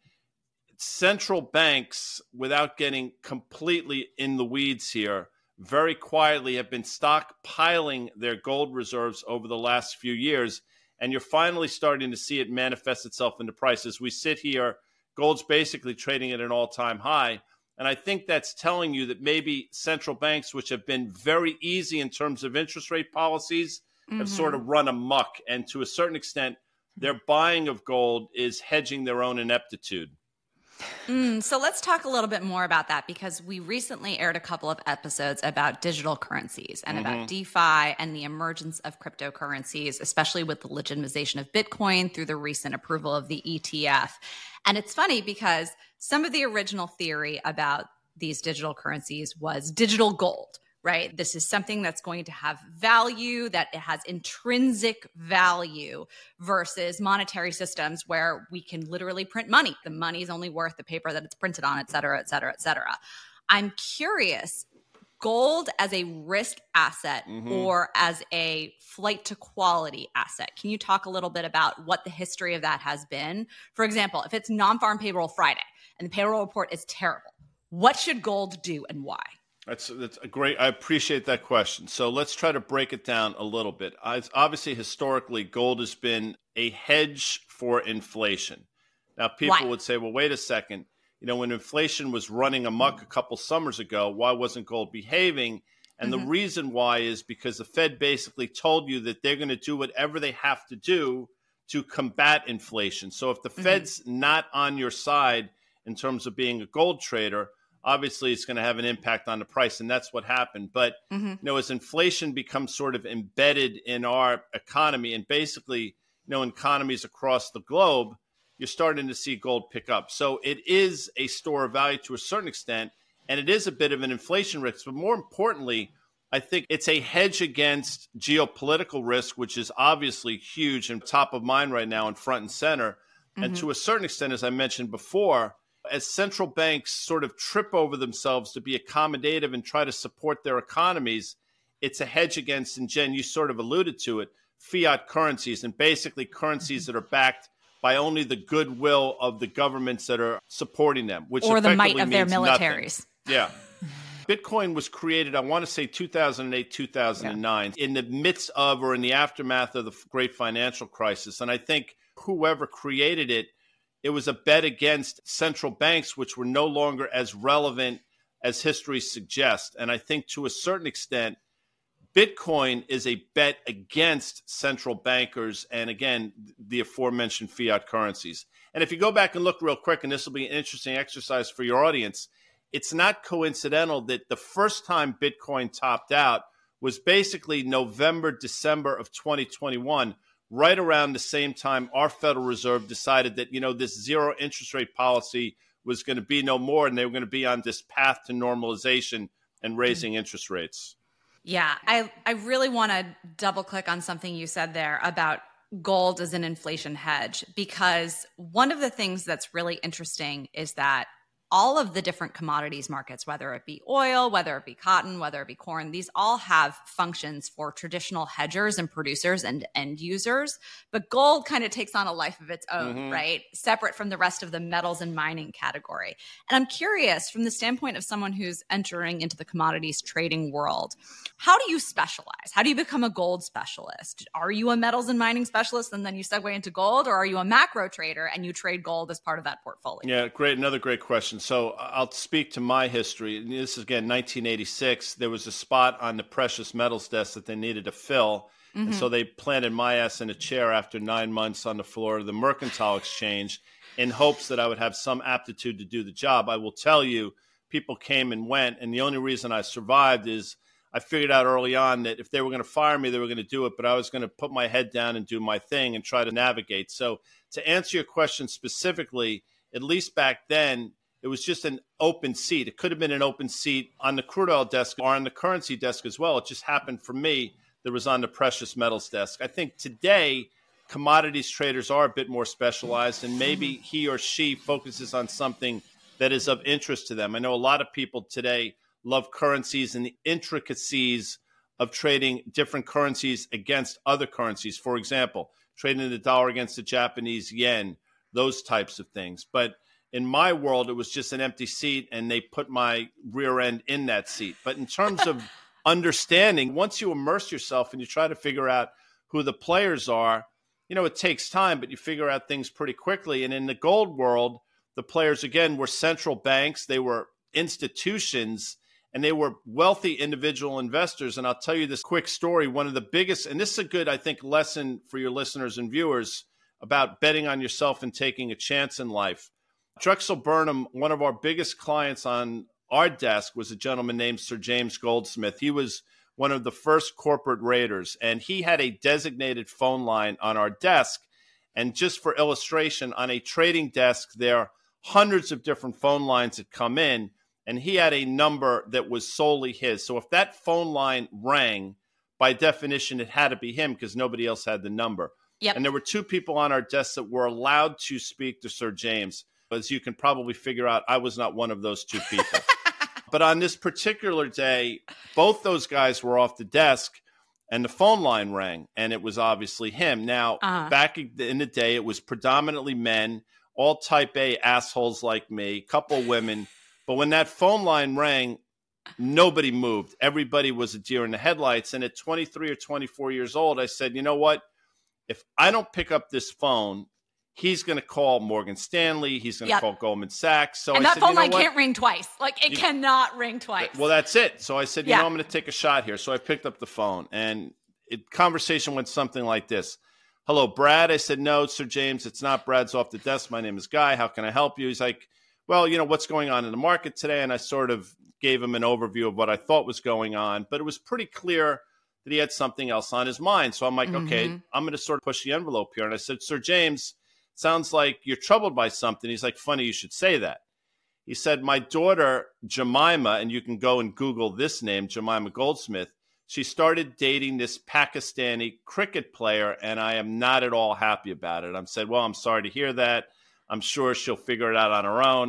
[SPEAKER 3] central banks, without getting completely in the weeds here, very quietly have been stockpiling their gold reserves over the last few years. And you're finally starting to see it manifest itself into prices. We sit here, gold's basically trading at an all-time high. And I think that's telling you that maybe central banks, which have been very easy in terms of interest rate policies, mm-hmm. have sort of run amok. And to a certain extent, their buying of gold is hedging their own ineptitude.
[SPEAKER 1] Mm, so let's talk a little bit more about that, because we recently aired a couple of episodes about digital currencies and mm-hmm. about DeFi and the emergence of cryptocurrencies, especially with the legitimization of Bitcoin through the recent approval of the E T F. And it's funny because some of the original theory about these digital currencies was digital gold, right? This is something that's going to have value, that it has intrinsic value versus monetary systems where we can literally print money. The money is only worth the paper that it's printed on, et cetera, et cetera, et cetera. I'm curious, gold as a risk asset mm-hmm. or as a flight to quality asset. Can you talk a little bit about what the history of that has been? For example, if it's non-farm payroll Friday and the payroll report is terrible, what should gold do and why?
[SPEAKER 3] That's, that's a great, I appreciate that question. So let's try to break it down a little bit. I, obviously, historically, gold has been a hedge for inflation. Now, people why? would say, well, wait a second. You know, when inflation was running amok a couple summers ago, why wasn't gold behaving? And mm-hmm. the reason why is because the Fed basically told you that they're going to do whatever they have to do to combat inflation. So if the mm-hmm. Fed's not on your side in terms of being a gold trader, obviously it's going to have an impact on the price, and that's what happened. But mm-hmm. you know, as inflation becomes sort of embedded in our economy, and basically, you know, in economies across the globe, you're starting to see gold pick up. So it is a store of value to a certain extent, and it is a bit of an inflation risk. But more importantly, I think it's a hedge against geopolitical risk, which is obviously huge and top of mind right now and front and center. Mm-hmm. And to a certain extent, as I mentioned before, as central banks sort of trip over themselves to be accommodative and try to support their economies, it's a hedge against, and Jen, you sort of alluded to it, fiat currencies, and basically currencies that are backed by only the goodwill of the governments that are supporting them, which
[SPEAKER 1] or the might
[SPEAKER 3] effectively
[SPEAKER 1] of their
[SPEAKER 3] means
[SPEAKER 1] militaries.
[SPEAKER 3] nothing. Yeah. Bitcoin was created, I want to say two thousand eight, two thousand nine, yeah. in the midst of or in the aftermath of the great financial crisis. And I think whoever created it, it was a bet against central banks, which were no longer as relevant as history suggests. And I think to a certain extent, Bitcoin is a bet against central bankers and, again, the aforementioned fiat currencies. And if you go back and look real quick, and this will be an interesting exercise for your audience, it's not coincidental that the first time Bitcoin topped out was basically November, December of twenty twenty-one, right around the same time our Federal Reserve decided that, you know, this zero interest rate policy was going to be no more, and they were going to be on this path to normalization and raising interest rates.
[SPEAKER 1] Yeah, I, I really want to double click on something you said there about gold as an inflation hedge, because one of the things that's really interesting is that all of the different commodities markets, whether it be oil, whether it be cotton, whether it be corn, these all have functions for traditional hedgers and producers and end users. But gold kind of takes on a life of its own, mm-hmm. right? Separate from the rest of the metals and mining category. And I'm curious, from the standpoint of someone who's entering into the commodities trading world, how do you specialize? How do you become a gold specialist? Are you a metals and mining specialist and then you segue into gold, or are you a macro trader and you trade gold as part of that portfolio?
[SPEAKER 3] Yeah, great. Another great question. So I'll speak to my history. This is, again, nineteen eighty-six. There was a spot on the precious metals desk that they needed to fill. Mm-hmm. And so they planted my ass in a chair after nine months on the floor of the Mercantile Exchange in hopes that I would have some aptitude to do the job. I will tell you, people came and went. And the only reason I survived is I figured out early on that if they were going to fire me, they were going to do it. But I was going to put my head down and do my thing and try to navigate. So to answer your question specifically, at least back then, it was just an open seat. It could have been an open seat on the crude oil desk or on the currency desk as well. It just happened for me that it was on the precious metals desk. I think today, commodities traders are a bit more specialized, and maybe he or she focuses on something that is of interest to them. I know a lot of people today love currencies and the intricacies of trading different currencies against other currencies. For example, trading the dollar against the Japanese yen, those types of things. But in my world, it was just an empty seat, and they put my rear end in that seat. But in terms of understanding, once you immerse yourself and you try to figure out who the players are, you know, it takes time, but you figure out things pretty quickly. And in the gold world, the players, again, were central banks. They were institutions, and they were wealthy individual investors. And I'll tell you this quick story. One of the biggest, and this is a good, I think, lesson for your listeners and viewers about betting on yourself and taking a chance in life. Drexel Burnham, one of our biggest clients on our desk, was a gentleman named Sir James Goldsmith. He was one of the first corporate raiders, and he had a designated phone line on our desk. And just for illustration, on a trading desk, there are hundreds of different phone lines that come in, and he had a number that was solely his. So if that phone line rang, by definition, it had to be him because nobody else had the number.
[SPEAKER 1] Yep.
[SPEAKER 3] And there were two people on our desk that were allowed to speak to Sir James. As you can probably figure out, I was not one of those two people. But on this particular day, both those guys were off the desk and the phone line rang, and it was obviously him. Now, uh-huh. back in the day, it was predominantly men, all type A assholes like me, couple women. But when that phone line rang, nobody moved. Everybody was a deer in the headlights. And at twenty-three or twenty-four years old, I said, you know what? If I don't pick up this phone, he's going to call Morgan Stanley. He's going to yep. call Goldman Sachs. So
[SPEAKER 1] and
[SPEAKER 3] I
[SPEAKER 1] that
[SPEAKER 3] said,
[SPEAKER 1] phone
[SPEAKER 3] you know
[SPEAKER 1] line
[SPEAKER 3] what?
[SPEAKER 1] can't ring twice. Like, it you, cannot ring twice.
[SPEAKER 3] Well, that's it. So I said, you
[SPEAKER 1] yeah.
[SPEAKER 3] know, I'm going to take a shot here. So I picked up the phone, and it, conversation went something like this. Hello, Brad. I said, no, Sir James, it's not. Brad's off the desk. My name is Guy. How can I help you? He's like, well, you know, what's going on in the market today? And I sort of gave him an overview of what I thought was going on. But it was pretty clear that he had something else on his mind. So I'm like, mm-hmm. okay, I'm going to sort of push the envelope here. And I said, Sir James, sounds like you're troubled by something. He's like, funny you should say that. He said, my daughter, Jemima, and you can go and Google this name, Jemima Goldsmith, she started dating this Pakistani cricket player, and I am not at all happy about it. I said, well, I'm sorry to hear that. I'm sure she'll figure it out on her own.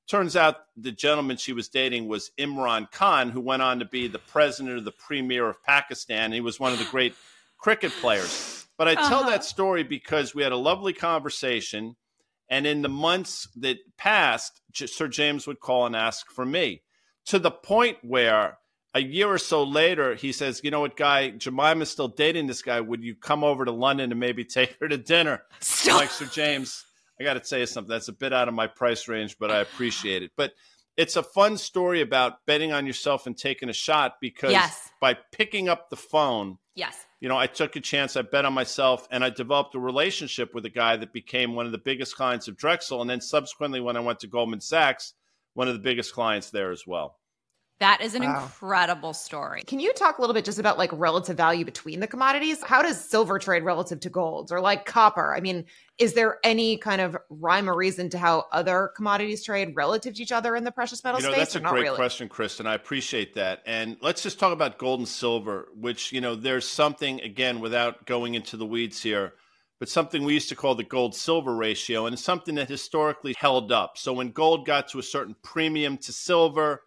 [SPEAKER 3] Turns out the gentleman she was dating was Imran Khan, who went on to be the president of the premier of Pakistan. He was one of the great cricket players. But I tell
[SPEAKER 1] Uh-huh.
[SPEAKER 3] that story because we had a lovely conversation. And in the months that passed, J- Sir James would call and ask for me, to the point where a year or so later, he says, you know what, Guy, Jemima's still dating this guy. Would you come over to London and maybe take her to dinner?
[SPEAKER 1] Stop.
[SPEAKER 3] I'm like, Sir James, I got to tell you something. That's a bit out of my price range, but I appreciate it. But it's a fun story about betting on yourself and taking a shot, because
[SPEAKER 1] Yes.
[SPEAKER 3] by picking up the phone,
[SPEAKER 1] Yes.
[SPEAKER 3] you know, I took a chance, I bet on myself, and I developed a relationship with a guy that became one of the biggest clients of Drexel. And then subsequently, when I went to Goldman Sachs, one of the biggest clients there as well.
[SPEAKER 1] That is an
[SPEAKER 2] Wow.
[SPEAKER 1] incredible story.
[SPEAKER 2] Can you talk a little bit just about like relative value between the commodities? How does silver trade relative to gold or like copper? I mean, is there any kind of rhyme or reason to how other commodities trade relative to each other in the precious metal
[SPEAKER 3] You know,
[SPEAKER 2] space?
[SPEAKER 3] that's a
[SPEAKER 2] or not
[SPEAKER 3] great
[SPEAKER 2] really?
[SPEAKER 3] question, Kristen. I appreciate that. And let's just talk about gold and silver, which, you know, there's something, again, without going into the weeds here, but something we used to call the gold-silver ratio, and it's something that historically held up. So when gold got to a certain premium to silver,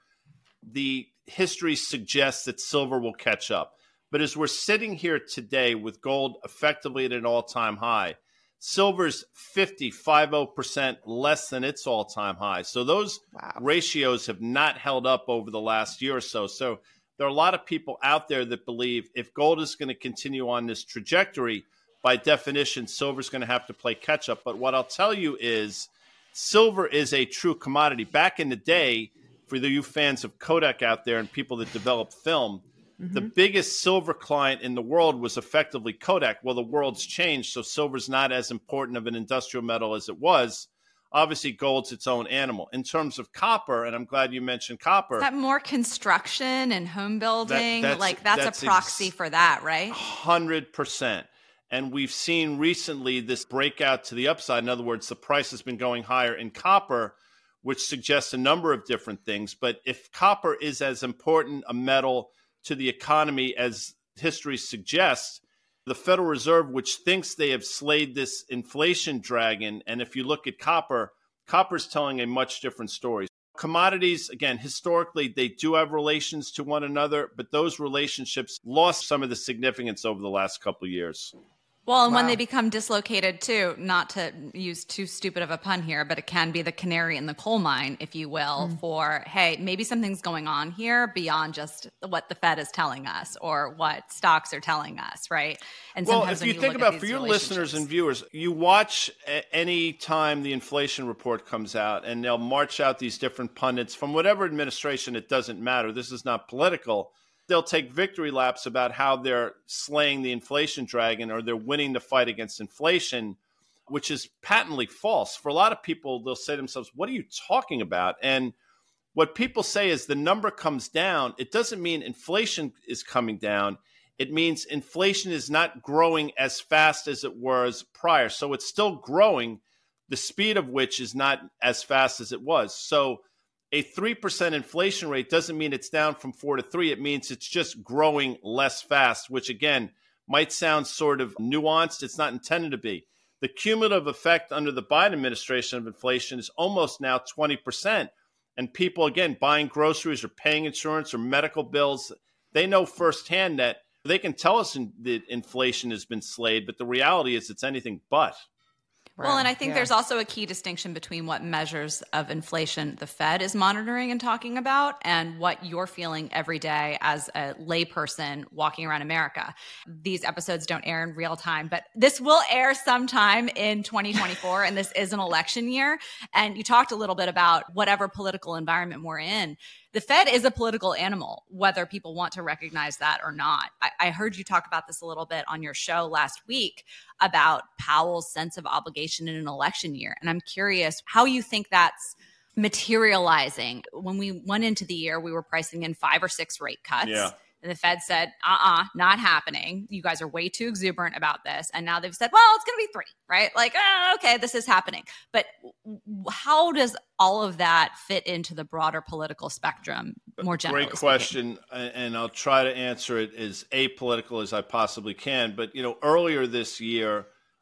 [SPEAKER 3] the history suggests that silver will catch up. But as we're sitting here today with gold effectively at an all-time high, silver's fifty, fifty percent less than its all-time high. So those
[SPEAKER 2] Wow.
[SPEAKER 3] ratios have not held up over the last year or so. So there are a lot of people out there that believe if gold is going to continue on this trajectory, by definition, silver's going to have to play catch-up. But what I'll tell you is silver is a true commodity. Back in the day, for the you fans of Kodak out there and people that develop film, the biggest silver client in the world was effectively Kodak. Well, the world's changed, so silver's not as important of an industrial metal as it was. Obviously, gold's its own animal. In terms of copper, and I'm glad you mentioned copper.
[SPEAKER 1] Is that more construction and home building?
[SPEAKER 3] that's-
[SPEAKER 1] like that's,
[SPEAKER 3] that's
[SPEAKER 1] a proxy
[SPEAKER 3] ex-
[SPEAKER 1] for that, right?
[SPEAKER 3] one hundred percent. And we've seen recently this breakout to the upside. In other words, the price has been going higher in copper, which suggests a number of different things. But if copper is as important a metal to the economy as history suggests, the Federal Reserve, which thinks they have slayed this inflation dragon, and if you look at copper, copper's telling a much different story. Commodities, again, historically, they do have relations to one another, but those relationships lost some of the significance over the last couple of years.
[SPEAKER 1] Well, and when
[SPEAKER 2] Wow.
[SPEAKER 1] they become dislocated too, not to use too stupid of a pun here, but it can be the canary in the coal mine, if you will,
[SPEAKER 2] Mm.
[SPEAKER 1] for, hey, maybe something's going on here beyond just what the Fed is telling us or what stocks are telling us, right? And
[SPEAKER 3] Well,
[SPEAKER 1] sometimes
[SPEAKER 3] if
[SPEAKER 1] when
[SPEAKER 3] you
[SPEAKER 1] you
[SPEAKER 3] think
[SPEAKER 1] look at
[SPEAKER 3] about
[SPEAKER 1] these
[SPEAKER 3] for your listeners and viewers, you watch a- any time the inflation report comes out and they'll march out these different pundits from whatever administration, it doesn't matter. This is not political. They'll take victory laps about how they're slaying the inflation dragon or they're winning the fight against inflation, which is patently false. For a lot of people, they'll say to themselves, what are you talking about? And what people say is the number comes down. It doesn't mean inflation is coming down. It means inflation is not growing as fast as it was prior. So it's still growing, the speed of which is not as fast as it was. So a three percent inflation rate doesn't mean it's down from four to three. It means it's just growing less fast, which again might sound sort of nuanced. It's not intended to be. The cumulative effect under the Biden administration of inflation is almost now twenty percent. And people, again, buying groceries or paying insurance or medical bills, they know firsthand that they can tell us in, that inflation has been slayed, but the reality is it's anything but.
[SPEAKER 1] Well, and I think
[SPEAKER 2] Yeah.
[SPEAKER 1] there's also a key distinction between what measures of inflation the Fed is monitoring and talking about and what you're feeling every day as a layperson walking around America. These episodes don't air in real time, but this will air sometime in twenty twenty-four, and this is an election year. And you talked a little bit about whatever political environment we're in. The Fed is a political animal, whether people want to recognize that or not. I, I heard you talk about this a little bit on your show last week about Powell's sense of obligation in an election year. And I'm curious how you think that's materializing. When we went into the year, we were pricing in five or six rate cuts.
[SPEAKER 3] Yeah.
[SPEAKER 1] And the Fed said, uh-uh, not happening. You guys are way too exuberant about this. And now they've said, well, it's going to be three, right? Like, oh, okay, this is happening. But w- how does all of that fit into the broader political spectrum more generally?
[SPEAKER 3] Great
[SPEAKER 1] speaking?
[SPEAKER 3] question, and I'll try to answer it as apolitical as I possibly can. But, you know, earlier this year,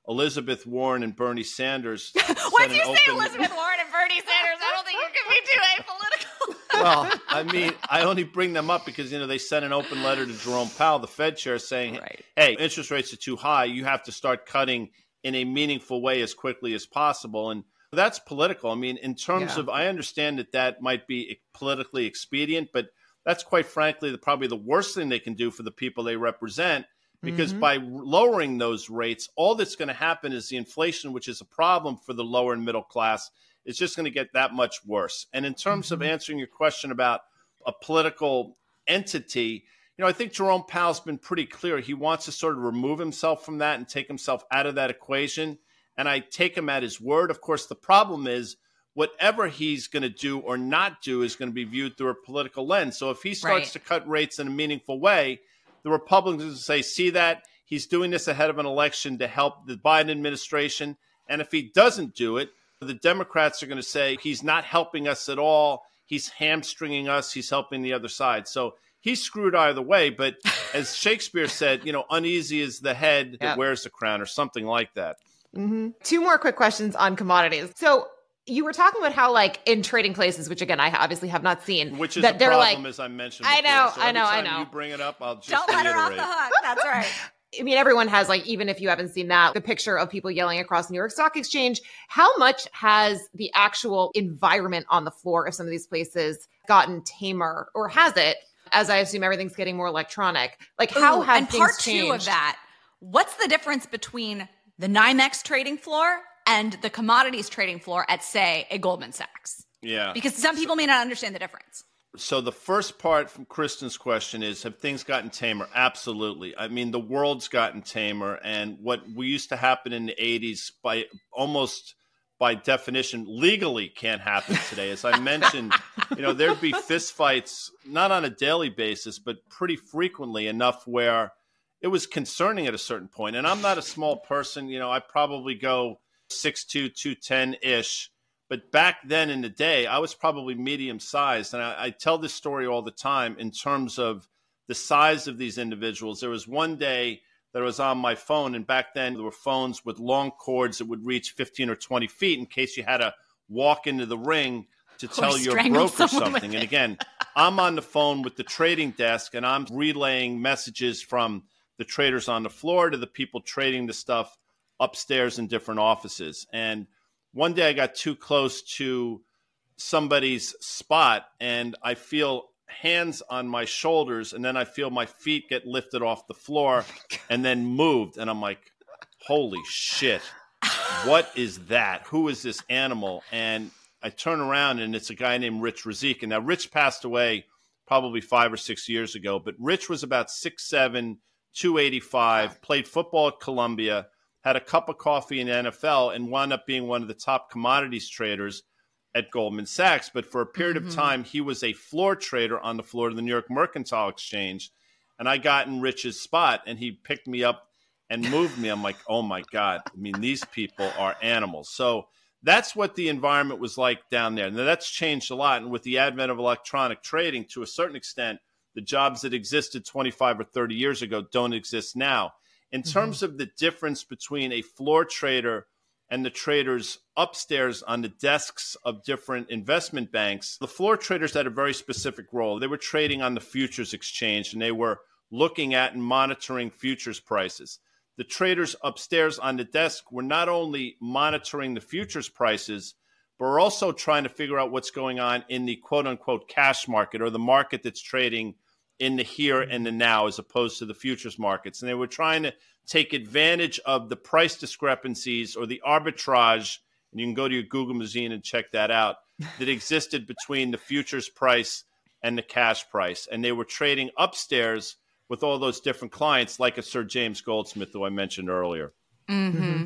[SPEAKER 3] Elizabeth Warren and Bernie Sanders.
[SPEAKER 1] Once you
[SPEAKER 3] open...
[SPEAKER 1] say Elizabeth Warren and Bernie Sanders, I don't think you can be too apolitical.
[SPEAKER 3] Well, I mean, I only bring them up because, you know, they sent an open letter to Jerome Powell, the Fed chair, saying, right. hey, interest rates are too high. You have to start cutting in a meaningful way as quickly as possible. And that's political. I mean, in terms
[SPEAKER 2] yeah.
[SPEAKER 3] of, I understand that that might be politically expedient, but that's quite frankly the, probably the worst thing they can do for the people they represent. Because mm-hmm. by lowering those rates, all that's going to happen is the inflation, which is a problem for the lower and middle class, is just going to get that much worse. And in terms mm-hmm. of answering your question about a political entity, you know, I think Jerome Powell's been pretty clear. He wants to sort of remove himself from that and take himself out of that equation. And I take him at his word. Of course, the problem is whatever he's going to do or not do is going to be viewed through a political lens. So if he starts
[SPEAKER 1] right.
[SPEAKER 3] to cut rates in a meaningful way, the Republicans will say, see that? He's doing this ahead of an election to help the Biden administration. And if he doesn't do it, the Democrats are going to say he's not helping us at all. He's hamstringing us. He's helping the other side. So he's screwed either way. But as Shakespeare said, you know, uneasy is the head yep. that wears the crown or something like that.
[SPEAKER 2] Mm-hmm. Two more quick questions on commodities. So you were talking about how, like, in trading places, which again I obviously have not seen,
[SPEAKER 3] which is
[SPEAKER 2] that
[SPEAKER 3] a
[SPEAKER 2] they're
[SPEAKER 3] problem,
[SPEAKER 2] like,
[SPEAKER 3] as I mentioned.
[SPEAKER 2] I
[SPEAKER 3] before.
[SPEAKER 2] know,
[SPEAKER 3] so
[SPEAKER 2] I know, I
[SPEAKER 3] time
[SPEAKER 2] know.
[SPEAKER 3] You bring it up, I'll just
[SPEAKER 1] don't let
[SPEAKER 3] reiterate.
[SPEAKER 1] her off the hook. That's right.
[SPEAKER 2] I mean, everyone has, like, even if you haven't seen that, the picture of people yelling across New York Stock Exchange. How much has the actual environment on the floor of some of these places gotten tamer, or has it? As I assume everything's getting more electronic. Like, how
[SPEAKER 1] Ooh,
[SPEAKER 2] have
[SPEAKER 1] and
[SPEAKER 2] things
[SPEAKER 1] part
[SPEAKER 2] changed?
[SPEAKER 1] two of that? What's the difference between the NYMEX trading floor and the commodities trading floor at, say, a Goldman Sachs?
[SPEAKER 3] Yeah.
[SPEAKER 1] Because some people may not understand the difference.
[SPEAKER 3] So the first part from Kristen's question is, have things gotten tamer? Absolutely. I mean, the world's gotten tamer. And what we used to happen in the eighties, by almost by definition, legally can't happen today. As I mentioned, you know, there'd be fistfights, not on a daily basis, but pretty frequently enough where it was concerning at a certain point. And I'm not a small person. You know, I probably go six two, two ten-ish. But back then in the day, I was probably medium-sized. And I, I tell this story all the time in terms of the size of these individuals. There was one day that I was on my phone, and back then there were phones with long cords that would reach fifteen or twenty feet in case you had to walk into the ring to tell your broker something. And again, I'm on the phone with the trading desk, and I'm relaying messages from the traders on the floor to the people trading the stuff upstairs in different offices. And one day I got too close to somebody's spot, and I feel hands on my shoulders, and then I feel my feet get lifted off the floor and then moved. And I'm like, holy shit, what is that? Who is this animal? And I turn around, and it's a guy named Rich Razik. And now Rich passed away probably five or six years ago, but Rich was about six seven, two eighty-five, played football at Columbia, had a cup of coffee in the N F L, and wound up being one of the top commodities traders at Goldman Sachs. But for a period mm-hmm. of time, he was a floor trader on the floor of the New York Mercantile Exchange. And I got in Rich's spot, and he picked me up and moved me. I'm like, oh, my God. I mean, these people are animals. So that's what the environment was like down there. Now, that's changed a lot. And with the advent of electronic trading, to a certain extent, the jobs that existed twenty-five or thirty years ago don't exist now. In terms mm-hmm. of the difference between a floor trader and the traders upstairs on the desks of different investment banks, the floor traders had a very specific role. They were trading on the futures exchange, and they were looking at and monitoring futures prices. The traders upstairs on the desk were not only monitoring the futures prices, but were also trying to figure out what's going on in the quote-unquote cash market, or the market that's trading in the here and the now, as opposed to the futures markets. And they were trying to take advantage of the price discrepancies or the arbitrage, and you can go to your Google machine and check that out, that existed between the futures price and the cash price. And they were trading upstairs with all those different clients, like a Sir James Goldsmith, who I mentioned earlier.
[SPEAKER 1] Mm-hmm. Mm-hmm.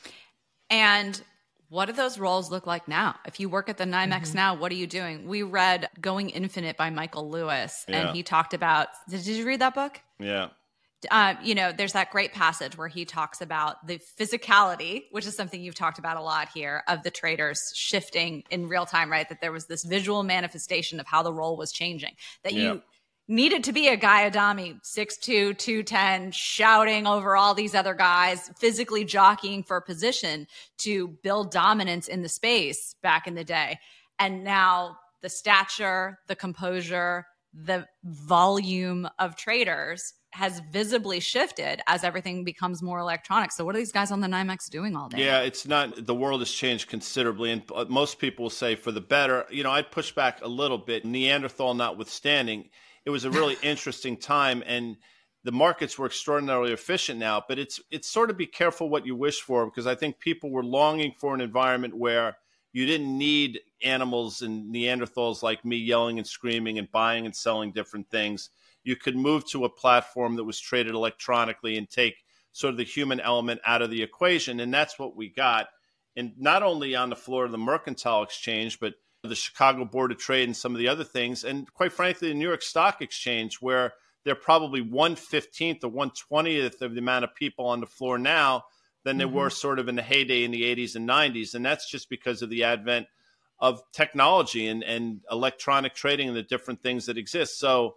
[SPEAKER 1] And what do those roles look like now? If you work at the NYMEX mm-hmm. now, what are you doing? We read Going Infinite by Michael Lewis, yeah. and he talked about, did, did you read that book?
[SPEAKER 3] Yeah.
[SPEAKER 1] Uh, you know, there's that great passage where he talks about the physicality, which is something you've talked about a lot here, of the traders shifting in real time, right? That there was this visual manifestation of how the role was changing, that yeah. you needed to be a Guy Adami, six two, two ten, shouting over all these other guys, physically jockeying for position to build dominance in the space back in the day. And now the stature, the composure, the volume of traders has visibly shifted as everything becomes more electronic. So what are these guys on the NYMEX doing all day?
[SPEAKER 3] Yeah, it's not, the world has changed considerably, and most people will say for the better. You know, I'd push back a little bit, Neanderthal notwithstanding. It was a really interesting time, and the markets were extraordinarily efficient now, but it's it's sort of be careful what you wish for, because I think people were longing for an environment where you didn't need animals and Neanderthals like me yelling and screaming and buying and selling different things. You could move to a platform that was traded electronically and take sort of the human element out of the equation. And that's what we got. And not only on the floor of the Mercantile Exchange, but the Chicago Board of Trade and some of the other things. And quite frankly, the New York Stock Exchange, where they're probably one fifteenth or one twentieth of the amount of people on the floor now than they mm-hmm. were sort of in the heyday in the eighties and nineties. And that's just because of the advent of technology and, and electronic trading and the different things that exist. So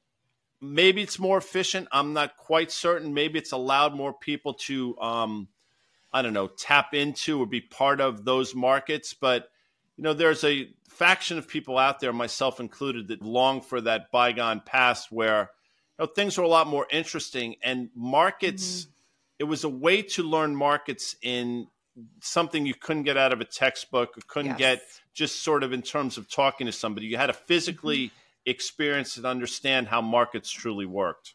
[SPEAKER 3] maybe it's more efficient. I'm not quite certain. Maybe it's allowed more people to, um, I don't know, tap into or be part of those markets. But, you know, there's a faction of people out there, myself included, that long for that bygone past where, you know, things were a lot more interesting. And markets, mm-hmm. it was a way to learn markets in something you couldn't get out of a textbook or couldn't yes. get just sort of in terms of talking to somebody. You had to physically mm-hmm. experience and understand how markets truly worked.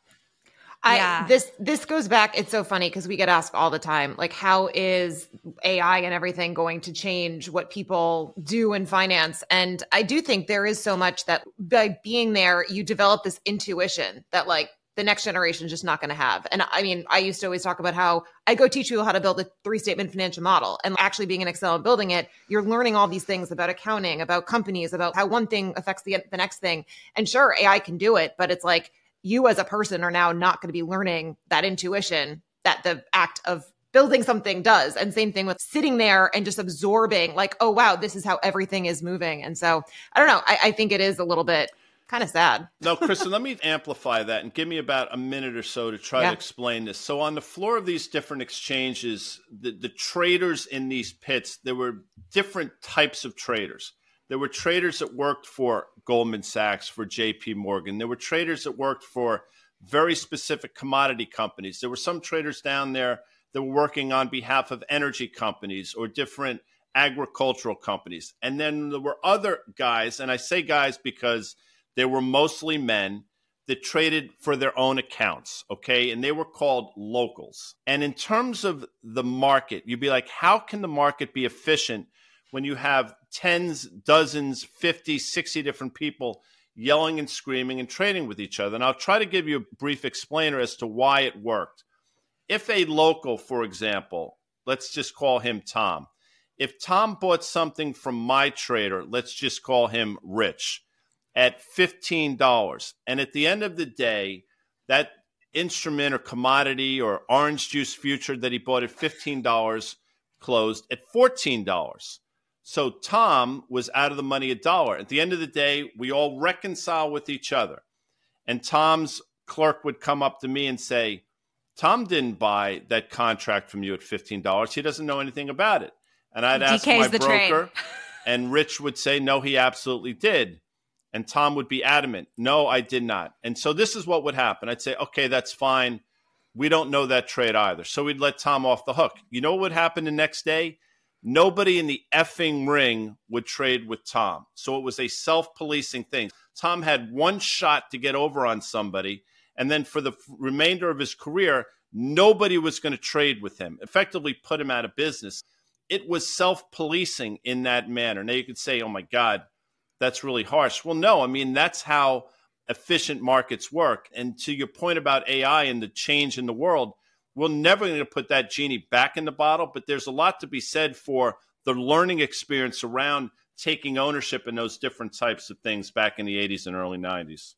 [SPEAKER 2] I,
[SPEAKER 1] yeah.
[SPEAKER 2] This this goes back. It's so funny because we get asked all the time, like, how is A I and everything going to change what people do in finance? And I do think there is so much that by being there, you develop this intuition that like the next generation is just not going to have. And I mean, I used to always talk about how I go teach you how to build a three statement financial model, and actually being in Excel and building it, you're learning all these things about accounting, about companies, about how one thing affects the, the next thing. And sure, A I can do it, but it's like, you as a person are now not going to be learning that intuition that the act of building something does. And same thing with sitting there and just absorbing like, oh, wow, this is how everything is moving. And so I don't know. I, I think it is a little bit kind of sad.
[SPEAKER 3] No, Kristen, let me amplify that and give me about a minute or so to try
[SPEAKER 2] yeah.
[SPEAKER 3] to explain this. So on the floor of these different exchanges, the, the traders in these pits, there were different types of traders. There were traders that worked for Goldman Sachs, for J P Morgan. There were traders that worked for very specific commodity companies. There were some traders down there that were working on behalf of energy companies or different agricultural companies. And then there were other guys, and I say guys because they were mostly men, that traded for their own accounts, okay? And they were called locals. And in terms of the market, you'd be like, how can the market be efficient when you have tens, dozens, fifty, sixty different people yelling and screaming and trading with each other? And I'll try to give you a brief explainer as to why it worked. If a local, for example, let's just call him Tom. If Tom bought something from my trader, let's just call him Rich, at fifteen dollars. And at the end of the day, that instrument or commodity or orange juice future that he bought at fifteen dollars closed at fourteen dollars. So Tom was out of the money a dollar. At the end of the day, we all reconcile with each other. And Tom's clerk would come up to me and say, Tom didn't buy that contract from you at fifteen dollars. He doesn't know anything about it. And I'd ask
[SPEAKER 1] D K's
[SPEAKER 3] my
[SPEAKER 1] the
[SPEAKER 3] broker,
[SPEAKER 1] trade.
[SPEAKER 3] And Rich would say, no, he absolutely did. And Tom would be adamant, no, I did not. And so this is what would happen. I'd say, okay, that's fine. We don't know that trade either. So we'd let Tom off the hook. You know what would happen the next day? Nobody in the effing ring would trade with Tom. So it was a self-policing thing. Tom had one shot to get over on somebody, and then for the remainder of his career, nobody was going to trade with him, effectively put him out of business. It was self-policing in that manner. Now you could say, oh my God, that's really harsh. Well, no, I mean, that's how efficient markets work. And to your point about A I and the change in the world, we're never going to put that genie back in the bottle, but there's a lot to be said for the learning experience around taking ownership in those different types of things back in the eighties and early nineties.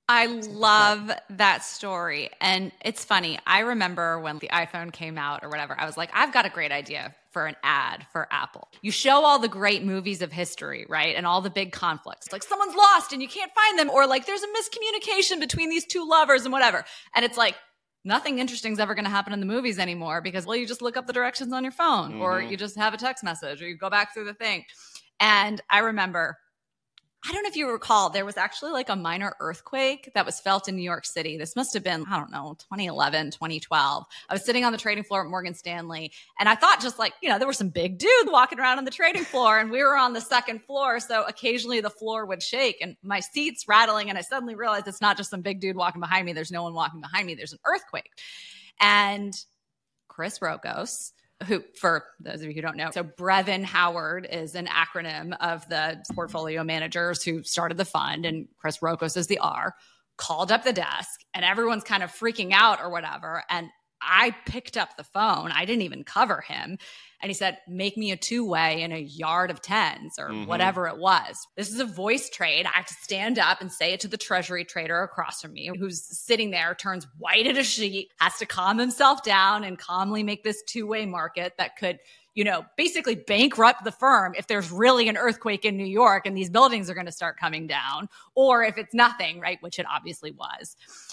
[SPEAKER 1] I love that story. And it's funny. I remember when the iPhone came out or whatever, I was like, I've got a great idea for an ad for Apple. You show all the great movies of history, right? And all the big conflicts. Like someone's lost and you can't find them, or like there's a miscommunication between these two lovers and whatever. And it's like, nothing interesting is ever going to happen in the movies anymore because, well, you just look up the directions on your phone mm-hmm. or you just have a text message or you go back through the thing. And I remember, I don't know if you recall, there was actually like a minor earthquake that was felt in New York City. This must have been, I don't know, twenty eleven, twenty twelve. I was sitting on the trading floor at Morgan Stanley, and I thought just like, you know, there were some big dudes walking around on the trading floor, and we were on the second floor. So occasionally the floor would shake and my seat's rattling, and I suddenly realized it's not just some big dude walking behind me. There's no one walking behind me. There's an earthquake. And Chris Rokos, who, for those of you who don't know, so Brevin Howard is an acronym of the portfolio managers who started the fund, and Chris Rokos is the R, called up the desk, and everyone's kind of freaking out or whatever. And I picked up the phone. I didn't even cover him. And he said, make me a two-way in a yard of tens or mm-hmm. whatever it was. This is a voice trade. I have to stand up and say it to the treasury trader across from me who's sitting there, turns white as a sheet, has to calm himself down and calmly make this two-way market that could, you know, basically bankrupt the firm if there's really an earthquake in New York and these buildings are going to start coming down, or if it's nothing, right, which it obviously was.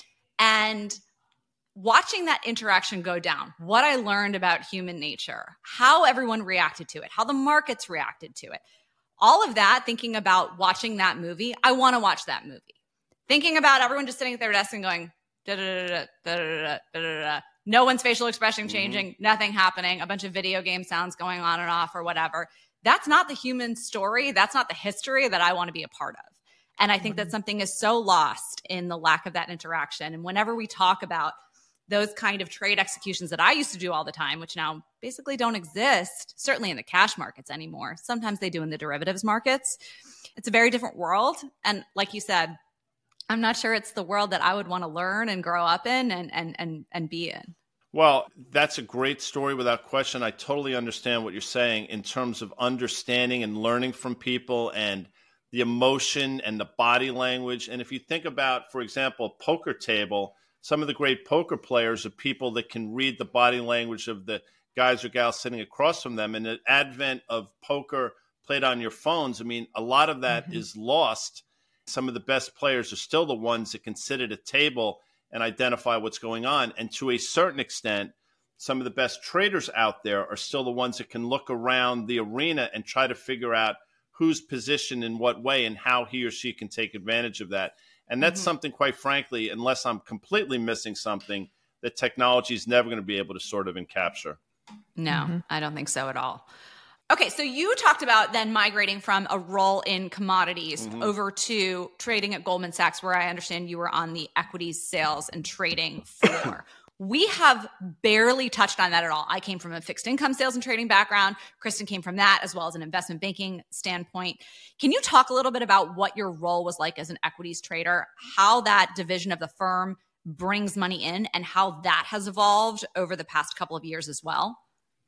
[SPEAKER 1] And watching that interaction go down, what I learned about human nature, how everyone reacted to it, how the markets reacted to it, all of that, thinking about watching that movie, I want to watch that movie. Thinking about everyone just sitting at their desk and going, da da da da da da da da. No one's facial expression changing, mm-hmm. nothing happening, a bunch of video game sounds going on and off or whatever. That's not the human story. That's not the history that I want to be a part of. And I think mm-hmm. that something is so lost in the lack of that interaction. And whenever we talk about those kind of trade executions that I used to do all the time, which now basically don't exist, certainly in the cash markets anymore. Sometimes they do in the derivatives markets. It's a very different world. And like you said, I'm not sure it's the world that I would want to learn and grow up in and and and and be in.
[SPEAKER 3] Well, that's a great story without question. I totally understand what you're saying in terms of understanding and learning from people and the emotion and the body language. And if you think about, for example, a poker table, some of the great poker players are people that can read the body language of the guys or gals sitting across from them. And the advent of poker played on your phones, I mean, a lot of that mm-hmm. is lost. Some of the best players are still the ones that can sit at a table and identify what's going on. And to a certain extent, some of the best traders out there are still the ones that can look around the arena and try to figure out who's positioned in what way and how he or she can take advantage of that. And that's mm-hmm. something, quite frankly, unless I'm completely missing something, that technology is never going to be able to sort of encapture.
[SPEAKER 1] No, mm-hmm. I don't think so at all. Okay, so you talked about then migrating from a role in commodities mm-hmm. over to trading at Goldman Sachs, where I understand you were on the equities sales and trading floor. We have barely touched on that at all. I came from a fixed income sales and trading background. Kristen came from that, as well as an investment banking standpoint. Can you talk a little bit about what your role was like as an equities trader, how that division of the firm brings money in, and how that has evolved over the past couple of years as well?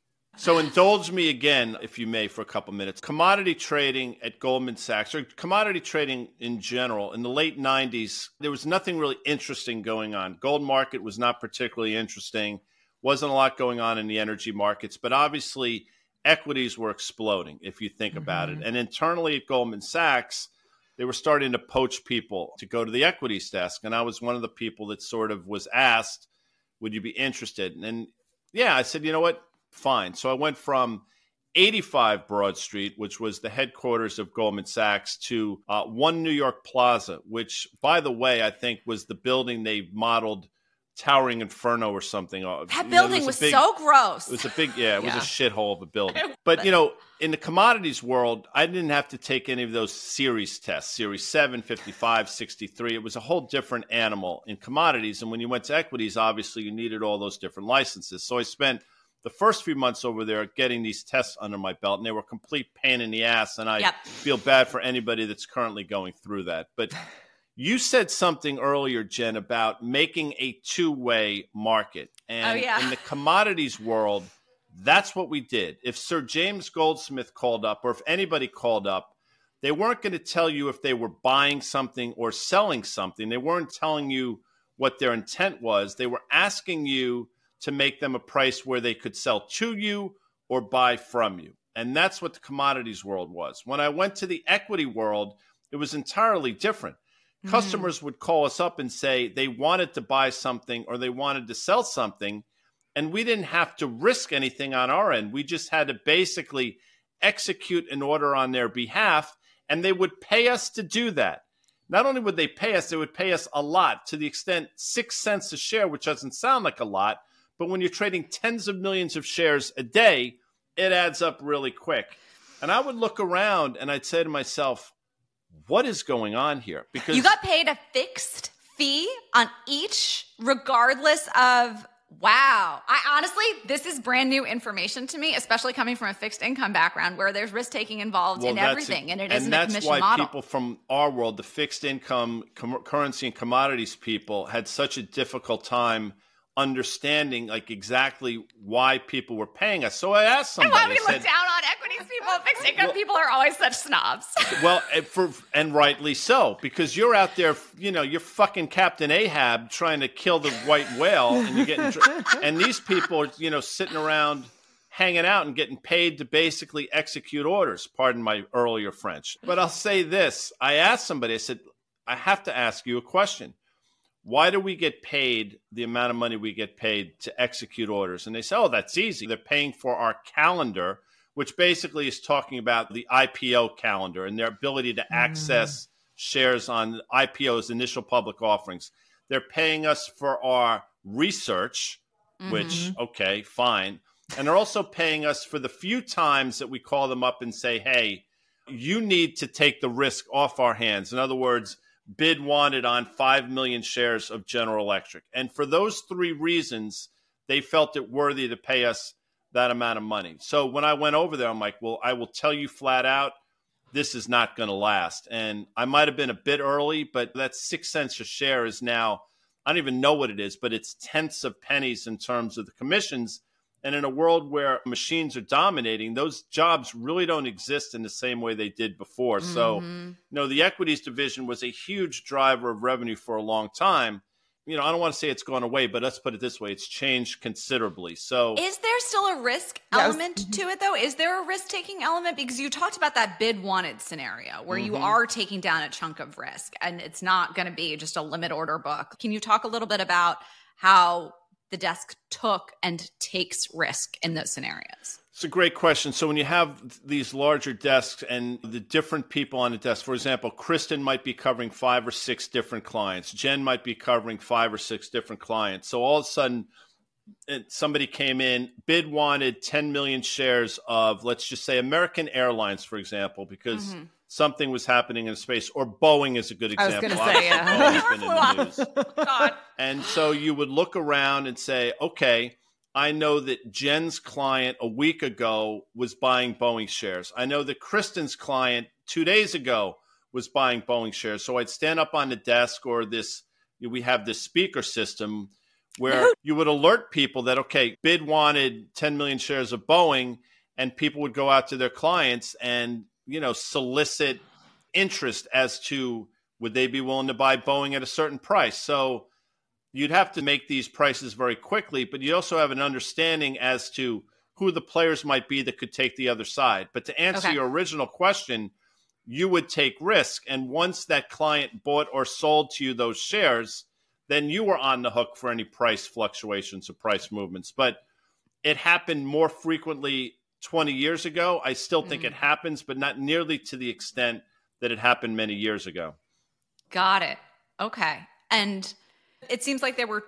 [SPEAKER 3] So indulge me again, if you may, for a couple minutes. Commodity trading at Goldman Sachs, or commodity trading in general, in the late nineties, there was nothing really interesting going on. Gold market was not particularly interesting. Wasn't a lot going on in the energy markets, but obviously equities were exploding, if you think mm-hmm. about it. And internally at Goldman Sachs, they were starting to poach people to go to the equities desk. And I was one of the people that sort of was asked, would you be interested? And yeah, I said, you know what? Fine. So I went from eighty-five Broad Street, which was the headquarters of Goldman Sachs, to uh, One New York Plaza, which, by the way, I think was the building they modeled Towering Inferno or something.
[SPEAKER 1] That building was, was big, so gross.
[SPEAKER 3] It was a big, yeah, it yeah. was a shithole of a building. But, you know, in the commodities world, I didn't have to take any of those series tests, Series seven, fifty-five, sixty-three. It was a whole different animal in commodities. And when you went to equities, obviously you needed all those different licenses. So I spent the first few months over there getting these tests under my belt, and they were a complete pain in the ass. And I yep. feel bad for anybody that's currently going through that. But you said something earlier, Jen, about making a two-way market. And
[SPEAKER 1] oh, yeah.
[SPEAKER 3] in the commodities world, that's what we did. If Sir James Goldsmith called up, or if anybody called up, They weren't going to tell you if they were buying something or selling something. They weren't telling you what their intent was. They were asking you to make them a price where they could sell to you or buy from you. And that's what the commodities world was. When I went to the equity world, it was entirely different. Mm-hmm. Customers would call us up and say they wanted to buy something or they wanted to sell something, and we didn't have to risk anything on our end. We just had to basically execute an order on their behalf, and they would pay us to do that. Not only would they pay us, they would pay us a lot, to the extent six cents a share, which doesn't sound like a lot, but when you're trading tens of millions of shares a day, it adds up really quick. And I would look around and I'd say to myself, what is going on here? Because
[SPEAKER 1] you got paid a fixed fee on each, regardless of, wow. I honestly, this is brand new information to me, especially coming from a fixed income background where there's risk taking involved well, in everything. A, and it isn't a commission model.
[SPEAKER 3] And that's why people from our world, the fixed income, com- currency and commodities people, had such a difficult time understanding like exactly why people were paying us. So I asked somebody.
[SPEAKER 1] And why we
[SPEAKER 3] I said,
[SPEAKER 1] look down on equities people. Fixed income well, people are always such snobs.
[SPEAKER 3] Well, and, for, and rightly so, because you're out there, you know, you're fucking Captain Ahab trying to kill the white whale, and you're getting, and these people are, you know, sitting around hanging out and getting paid to basically execute orders. Pardon my earlier French. But I'll say this. I asked somebody, I said, I have to ask you a question. Why do we get paid the amount of money we get paid to execute orders? And they say, oh, that's easy. They're paying for our calendar, which basically is talking about the I P O calendar and their ability to access mm. shares on I P Os, initial public offerings. They're paying us for our research, mm-hmm. which, okay, fine. And they're also paying us for the few times that we call them up and say, hey, you need to take the risk off our hands. In other words, bid wanted on five million shares of General Electric. And for those three reasons, they felt it worthy to pay us that amount of money. So when I went over there, I'm like, well, I will tell you flat out, this is not going to last. And I might have been a bit early, but that six cents a share is now, I don't even know what it is, but it's tenths of pennies in terms of the commissions. And in a world where machines are dominating, those jobs really don't exist in the same way they did before. Mm-hmm. So, you know, the equities division was a huge driver of revenue for a long time. You know, I don't want to say it's gone away, but let's put it this way. It's changed considerably. So
[SPEAKER 1] is there still a risk element yes. to it, though? Is there a risk-taking element? Because you talked about that bid-wanted scenario where mm-hmm. you are taking down a chunk of risk, and it's not going to be just a limit order book. Can you talk a little bit about how the desk took and takes risk in those scenarios?
[SPEAKER 3] It's a great question. So when you have these larger desks and the different people on the desk, for example, Kristen might be covering five or six different clients. Jen might be covering five or six different clients. So all of a sudden, somebody came in, bid wanted ten million shares of, let's just say, American Airlines, for example, because mm-hmm. something was happening in space, or Boeing is a good example.
[SPEAKER 2] I was going to say, yeah.
[SPEAKER 3] Boeing's been in the news. God. And so you would look around and say, okay, I know that Jen's client a week ago was buying Boeing shares. I know that Kristen's client two days ago was buying Boeing shares. So I'd stand up on the desk, or this, we have this speaker system where you would alert people that, okay, bid wanted ten million shares of Boeing, and people would go out to their clients and, you know, solicit interest as to would they be willing to buy Boeing at a certain price. So you'd have to make these prices very quickly, but you also have an understanding as to who the players might be that could take the other side. But to answer okay. your original question, you would take risk. And once that client bought or sold to you those shares, then you were on the hook for any price fluctuations or price movements. But it happened more frequently twenty years ago. I still think mm. it happens, but not nearly to the extent that it happened many years ago.
[SPEAKER 1] Got it. Okay. And it seems like there were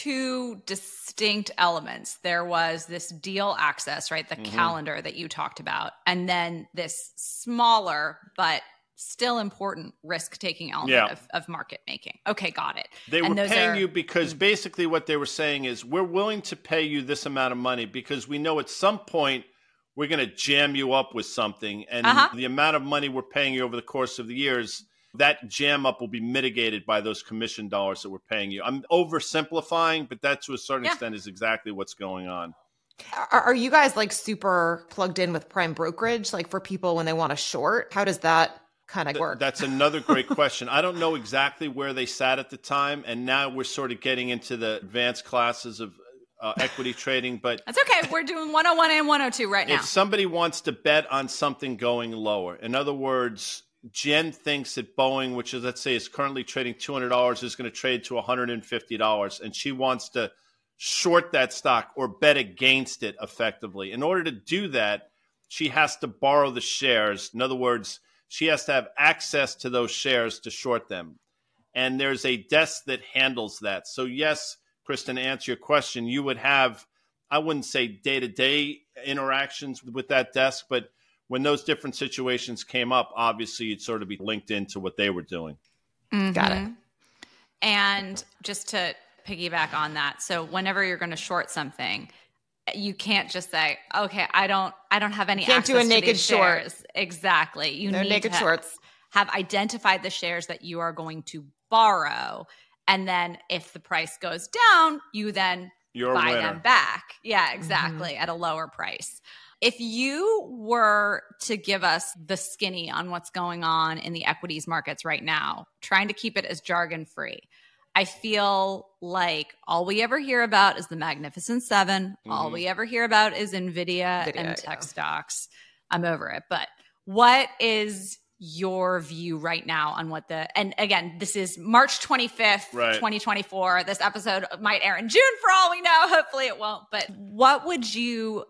[SPEAKER 1] two distinct elements. There was this deal access, right? The mm-hmm. calendar that you talked about. And then this smaller, but still important risk-taking element yeah. of, of market making. Okay, got it.
[SPEAKER 3] They
[SPEAKER 1] and
[SPEAKER 3] were paying
[SPEAKER 1] are,
[SPEAKER 3] you because mm-hmm. basically what they were saying is, we're willing to pay you this amount of money because we know at some point we're going to jam you up with something. And uh-huh. the amount of money we're paying you over the course of the years, that jam up will be mitigated by those commission dollars that we're paying you. I'm oversimplifying, but that to a certain yeah. extent is exactly what's going on.
[SPEAKER 2] Are, are you guys like super plugged in with prime brokerage, like for people when they want to short? How does that kind of
[SPEAKER 3] Th-
[SPEAKER 2] work?
[SPEAKER 3] That's another great question. I don't know exactly where they sat at the time, and now we're sort of getting into the advanced classes of uh, equity trading. But
[SPEAKER 1] That's okay. We're doing one oh one and one oh two right now.
[SPEAKER 3] if somebody wants to bet on something going lower, in other words, Jen thinks that Boeing, which is, let's say, is currently trading two hundred dollars, is going to trade to one hundred fifty dollars, and she wants to short that stock or bet against it effectively. In order to do that, she has to borrow the shares. In other words, she has to have access to those shares to short them. And there's a desk that handles that. So yes, Kristen, to answer your question, you would have, I wouldn't say day-to-day interactions with that desk, but when those different situations came up, obviously you'd sort of be linked into what they were doing.
[SPEAKER 1] Mm-hmm.
[SPEAKER 2] Got it.
[SPEAKER 1] And just to piggyback on that, so whenever you're going to short something, you can't just say, okay, I don't I don't have any
[SPEAKER 2] Can't
[SPEAKER 1] access
[SPEAKER 2] do a
[SPEAKER 1] to
[SPEAKER 2] naked
[SPEAKER 1] these
[SPEAKER 2] short.
[SPEAKER 1] shares. Exactly. You
[SPEAKER 2] No
[SPEAKER 1] need
[SPEAKER 2] naked
[SPEAKER 1] to
[SPEAKER 2] shorts.
[SPEAKER 1] have identified the shares that you are going to borrow. And then if the price goes down, you then
[SPEAKER 3] You're a
[SPEAKER 1] buy
[SPEAKER 3] winner.
[SPEAKER 1] them back. Yeah, exactly.
[SPEAKER 2] Mm-hmm.
[SPEAKER 1] At a lower price. If you were to give us the skinny on what's going on in the equities markets right now, trying to keep it as jargon free, I feel like all we ever hear about is the Magnificent Seven. Mm-hmm. All we ever hear about is NVIDIA,
[SPEAKER 2] NVIDIA
[SPEAKER 1] and tech
[SPEAKER 2] yeah.
[SPEAKER 1] stocks. I'm over it. But what is your view right now on what the, and again, this is March twenty-fifth,
[SPEAKER 3] right.
[SPEAKER 1] twenty twenty-four. This episode might air in June for all we know. Hopefully it won't. But what would you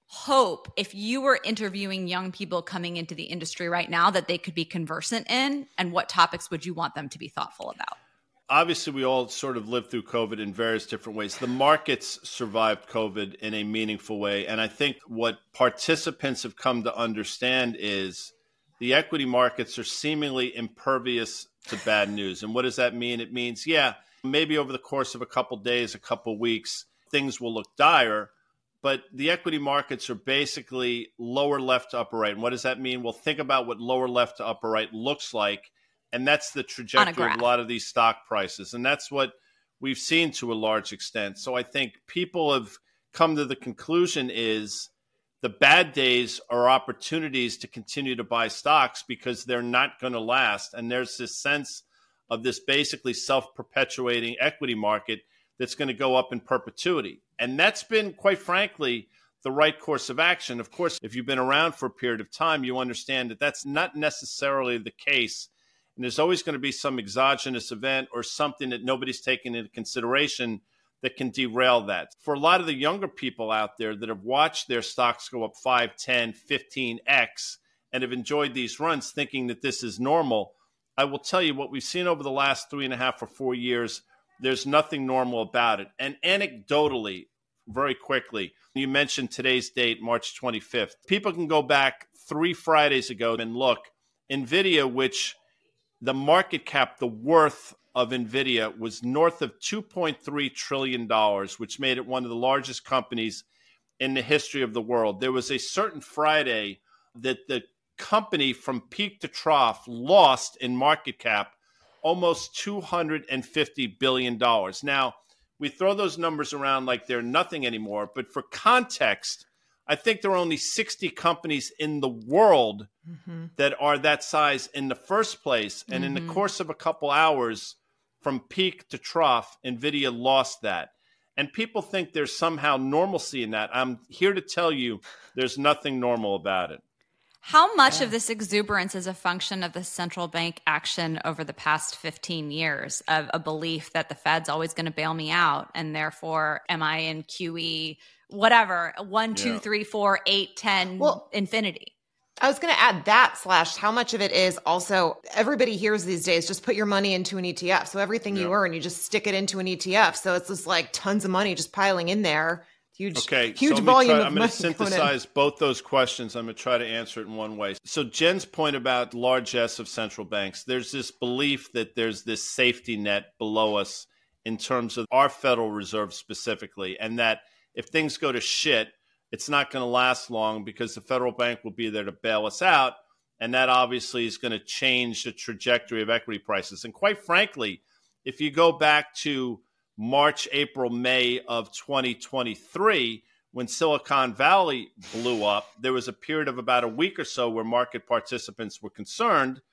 [SPEAKER 1] hope if you were interviewing young people coming into the industry right now that they could be conversant in, and what topics would you want them to be thoughtful about?
[SPEAKER 3] Obviously, we all sort of lived through COVID in various different ways. The markets survived COVID in a meaningful way. And I think what participants have come to understand is the equity markets are seemingly impervious to bad news. And what does that mean? It means, yeah, maybe over the course of a couple days, a couple weeks, things will look dire. But the equity markets are basically lower left to upper right. And what does that mean? Well, think about what lower left to upper right looks like. And that's the trajectory of a lot of these stock prices. And that's what we've seen to a large extent. So I think people have come to the conclusion is the bad days are opportunities to continue to buy stocks because they're not going to last. And there's this sense of this basically self-perpetuating equity market that's going to go up in perpetuity. And that's been, quite frankly, the right course of action. Of course, if you've been around for a period of time, you understand that that's not necessarily the case. And there's always going to be some exogenous event or something that nobody's taken into consideration that can derail that. For a lot of the younger people out there that have watched their stocks go up five, ten, fifteen x and have enjoyed these runs thinking that this is normal, I will tell you what we've seen over the last three and a half or four years, there's nothing normal about it. And anecdotally, very quickly, you mentioned today's date, March twenty-fifth. People can go back three Fridays ago and look. NVIDIA, which the market cap, the worth of NVIDIA was north of two point three trillion dollars, which made it one of the largest companies in the history of the world. There was a certain Friday that the company from peak to trough lost in market cap almost two hundred fifty billion dollars. Now, we throw those numbers around like they're nothing anymore, but for context, I think there are only sixty companies in the world mm-hmm. that are that size in the first place. And mm-hmm. in the course of a couple hours, from peak to trough, NVIDIA lost that. And people think there's somehow normalcy in that. I'm here to tell you there's nothing normal about it.
[SPEAKER 1] How much yeah. of this exuberance is a function of the central bank action over the past fifteen years of a belief that the Fed's always going to bail me out, and therefore am I in Q E, whatever, one, two, yeah. three, four, eight, ten, well, infinity?
[SPEAKER 2] I was going to add that slash how much of it is also everybody hears these days, just put your money into an E T F. So everything yeah. you earn, you just stick it into an E T F. So it's just like tons of money just piling in there. Huge,
[SPEAKER 3] okay,
[SPEAKER 2] huge
[SPEAKER 3] so
[SPEAKER 2] volume
[SPEAKER 3] try,
[SPEAKER 2] of
[SPEAKER 3] I'm
[SPEAKER 2] money.
[SPEAKER 3] going to synthesize both those questions. I'm going to try to answer it in one way. So Jen's point about largesse of central banks, there's this belief that there's this safety net below us in terms of our Federal Reserve specifically, and that if things go to shit, it's not going to last long because the federal bank will be there to bail us out. And that obviously is going to change the trajectory of equity prices. And quite frankly, if you go back to March, April, May of twenty twenty-three, when Silicon Valley blew up, there was a period of about a week or so where market participants were concerned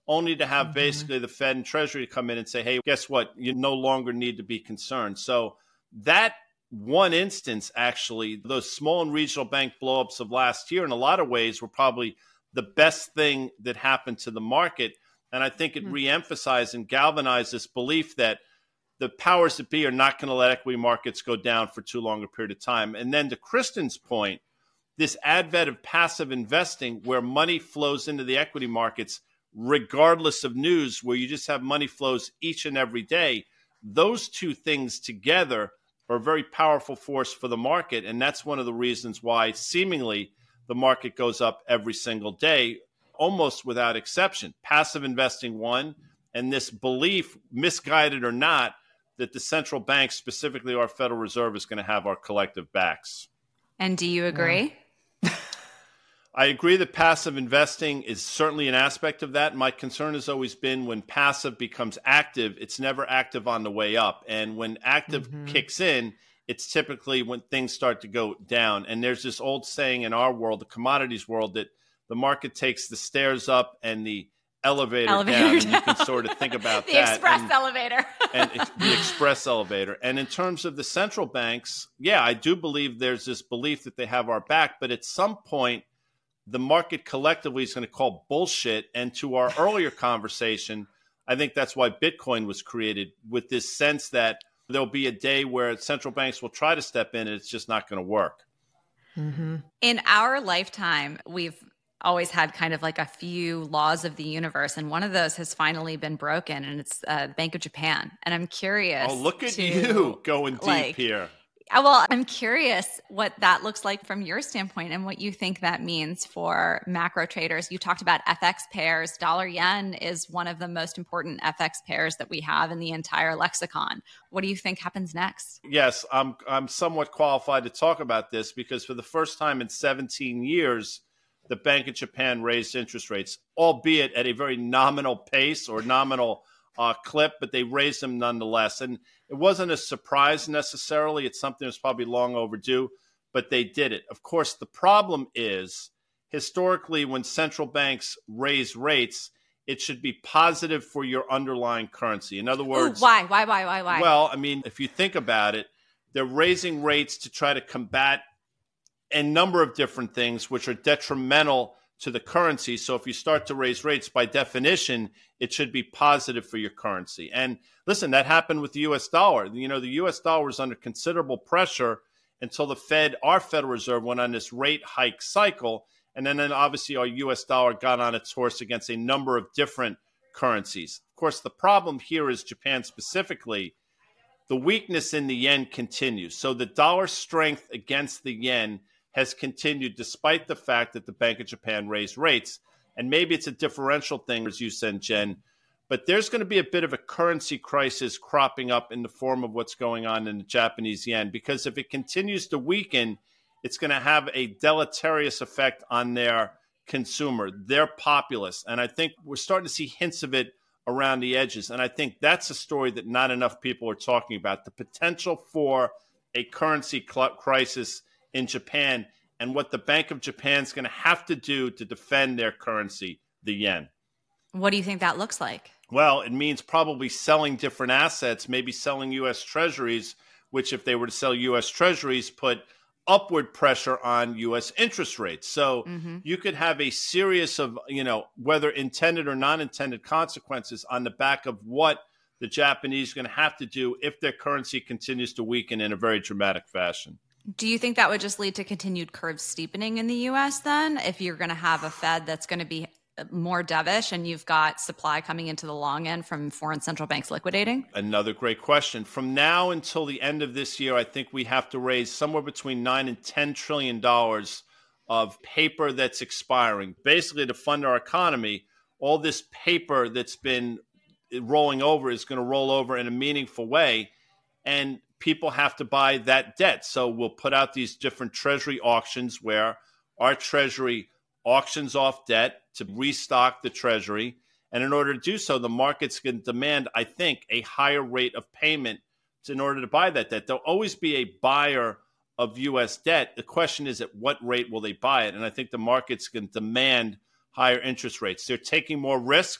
[SPEAKER 3] only to have
[SPEAKER 2] Mhm.
[SPEAKER 3] basically the Fed and Treasury come in and say, hey, guess what? You no longer need to be concerned. So that one instance, actually, those small and regional bank blowups of last year, in a lot of ways, were probably the best thing that happened to the market. And I think it
[SPEAKER 2] Mhm.
[SPEAKER 3] reemphasized and galvanized this belief that the powers that be are not going to let equity markets go down for too long a period of time. And then to Kristen's point, this advent of passive investing where money flows into the equity markets regardless of news, where you just have money flows each and every day, those two things together are a very powerful force for the market. And that's one of the reasons why seemingly the market goes up every single day, almost without exception. Passive investing, one, and this belief, misguided or not, that the central bank, specifically our Federal Reserve, is going to have our collective backs.
[SPEAKER 1] And do you agree?
[SPEAKER 2] Yeah.
[SPEAKER 3] I agree that passive investing is certainly an aspect of that. My concern has always been when passive becomes active, it's never active on the way up. And when active
[SPEAKER 2] Mhm.
[SPEAKER 3] kicks in, it's typically when things start to go down. And there's this old saying in our world, the commodities world, that the market takes the stairs up and the elevator,
[SPEAKER 1] Elevator
[SPEAKER 3] down.
[SPEAKER 1] down.
[SPEAKER 3] And you can sort of think about
[SPEAKER 1] the
[SPEAKER 3] that.
[SPEAKER 1] express
[SPEAKER 3] and,
[SPEAKER 1] elevator.
[SPEAKER 3] and ex- the express elevator. And in terms of the central banks, yeah, I do believe there's this belief that they have our back. But at some point, the market collectively is going to call bullshit. And to our earlier conversation, I think that's why Bitcoin was created, with this sense that there'll be a day where central banks will try to step in and it's just not going to work.
[SPEAKER 2] Mm-hmm.
[SPEAKER 1] In our lifetime, we've always had kind of like a few laws of the universe. And one of those has finally been broken, and it's uh, the Bank of Japan. And I'm curious.
[SPEAKER 3] Oh, look at
[SPEAKER 1] to,
[SPEAKER 3] you going deep
[SPEAKER 1] like,
[SPEAKER 3] here.
[SPEAKER 1] Well, I'm curious what that looks like from your standpoint and what you think that means for macro traders. You talked about F X pairs. Dollar yen is one of the most important F X pairs that we have in the entire lexicon. What do you think happens next?
[SPEAKER 3] Yes, I'm I'm somewhat qualified to talk about this because for the first time in seventeen years, the Bank of Japan raised interest rates, albeit at a very nominal pace or nominal uh, clip, but they raised them nonetheless. And it wasn't a surprise necessarily. It's something that's probably long overdue, but they did it. Of course, the problem is historically when central banks raise rates, it should be positive for your underlying currency. In other words,
[SPEAKER 1] Ooh, why, why, why, why, why?
[SPEAKER 3] Well, I mean, if you think about it, they're raising rates to try to combat a number of different things which are detrimental to the currency. So if you start to raise rates, by definition, it should be positive for your currency. And listen, that happened with the U S dollar. You know, the U S dollar was under considerable pressure until the Fed, our Federal Reserve, went on this rate hike cycle. And then, then obviously our U S dollar got on its horse against a number of different currencies. Of course, the problem here is Japan specifically. The weakness in the yen continues. So the dollar strength against the yen has continued despite the fact that the Bank of Japan raised rates. And maybe it's a differential thing, as you said, Jen, but there's going to be a bit of a currency crisis cropping up in the form of what's going on in the Japanese yen, because if it continues to weaken, it's going to have a deleterious effect on their consumer, their populace. And I think we're starting to see hints of it around the edges. And I think that's a story that not enough people are talking about, the potential for a currency cl- crisis in Japan and what the Bank of Japan is going to have to do to defend their currency, the yen.
[SPEAKER 1] What do you think that looks like?
[SPEAKER 3] Well, it means probably selling different assets, maybe selling U S treasuries, which if they were to sell U S treasuries, put upward pressure on U S interest rates. So mm-hmm. you could have a series of, you know, whether intended or non-intended consequences on the back of what the Japanese are going to have to do if their currency continues to weaken in a very dramatic fashion.
[SPEAKER 1] Do you think that would just lead to continued curve steepening in the U S then? If you're going to have a Fed that's going to be more dovish and you've got supply coming into the long end from foreign central banks liquidating?
[SPEAKER 3] Another great question. From now until the end of this year, I think we have to raise somewhere between nine and ten trillion dollars of paper that's expiring, basically to fund our economy. All this paper that's been rolling over is going to roll over in a meaningful way. And people have to buy that debt. So we'll put out these different treasury auctions where our treasury auctions off debt to restock the treasury. And in order to do so, the market's going to demand, I think, a higher rate of payment in order to buy that debt. There'll always be a buyer of U S debt. The question is, at what rate will they buy it? And I think the market's going to demand higher interest rates. They're taking more risk.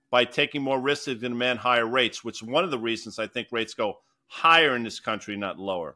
[SPEAKER 3] by taking more risks, they demand higher rates, which is one of the reasons I think rates go higher in this country, not lower.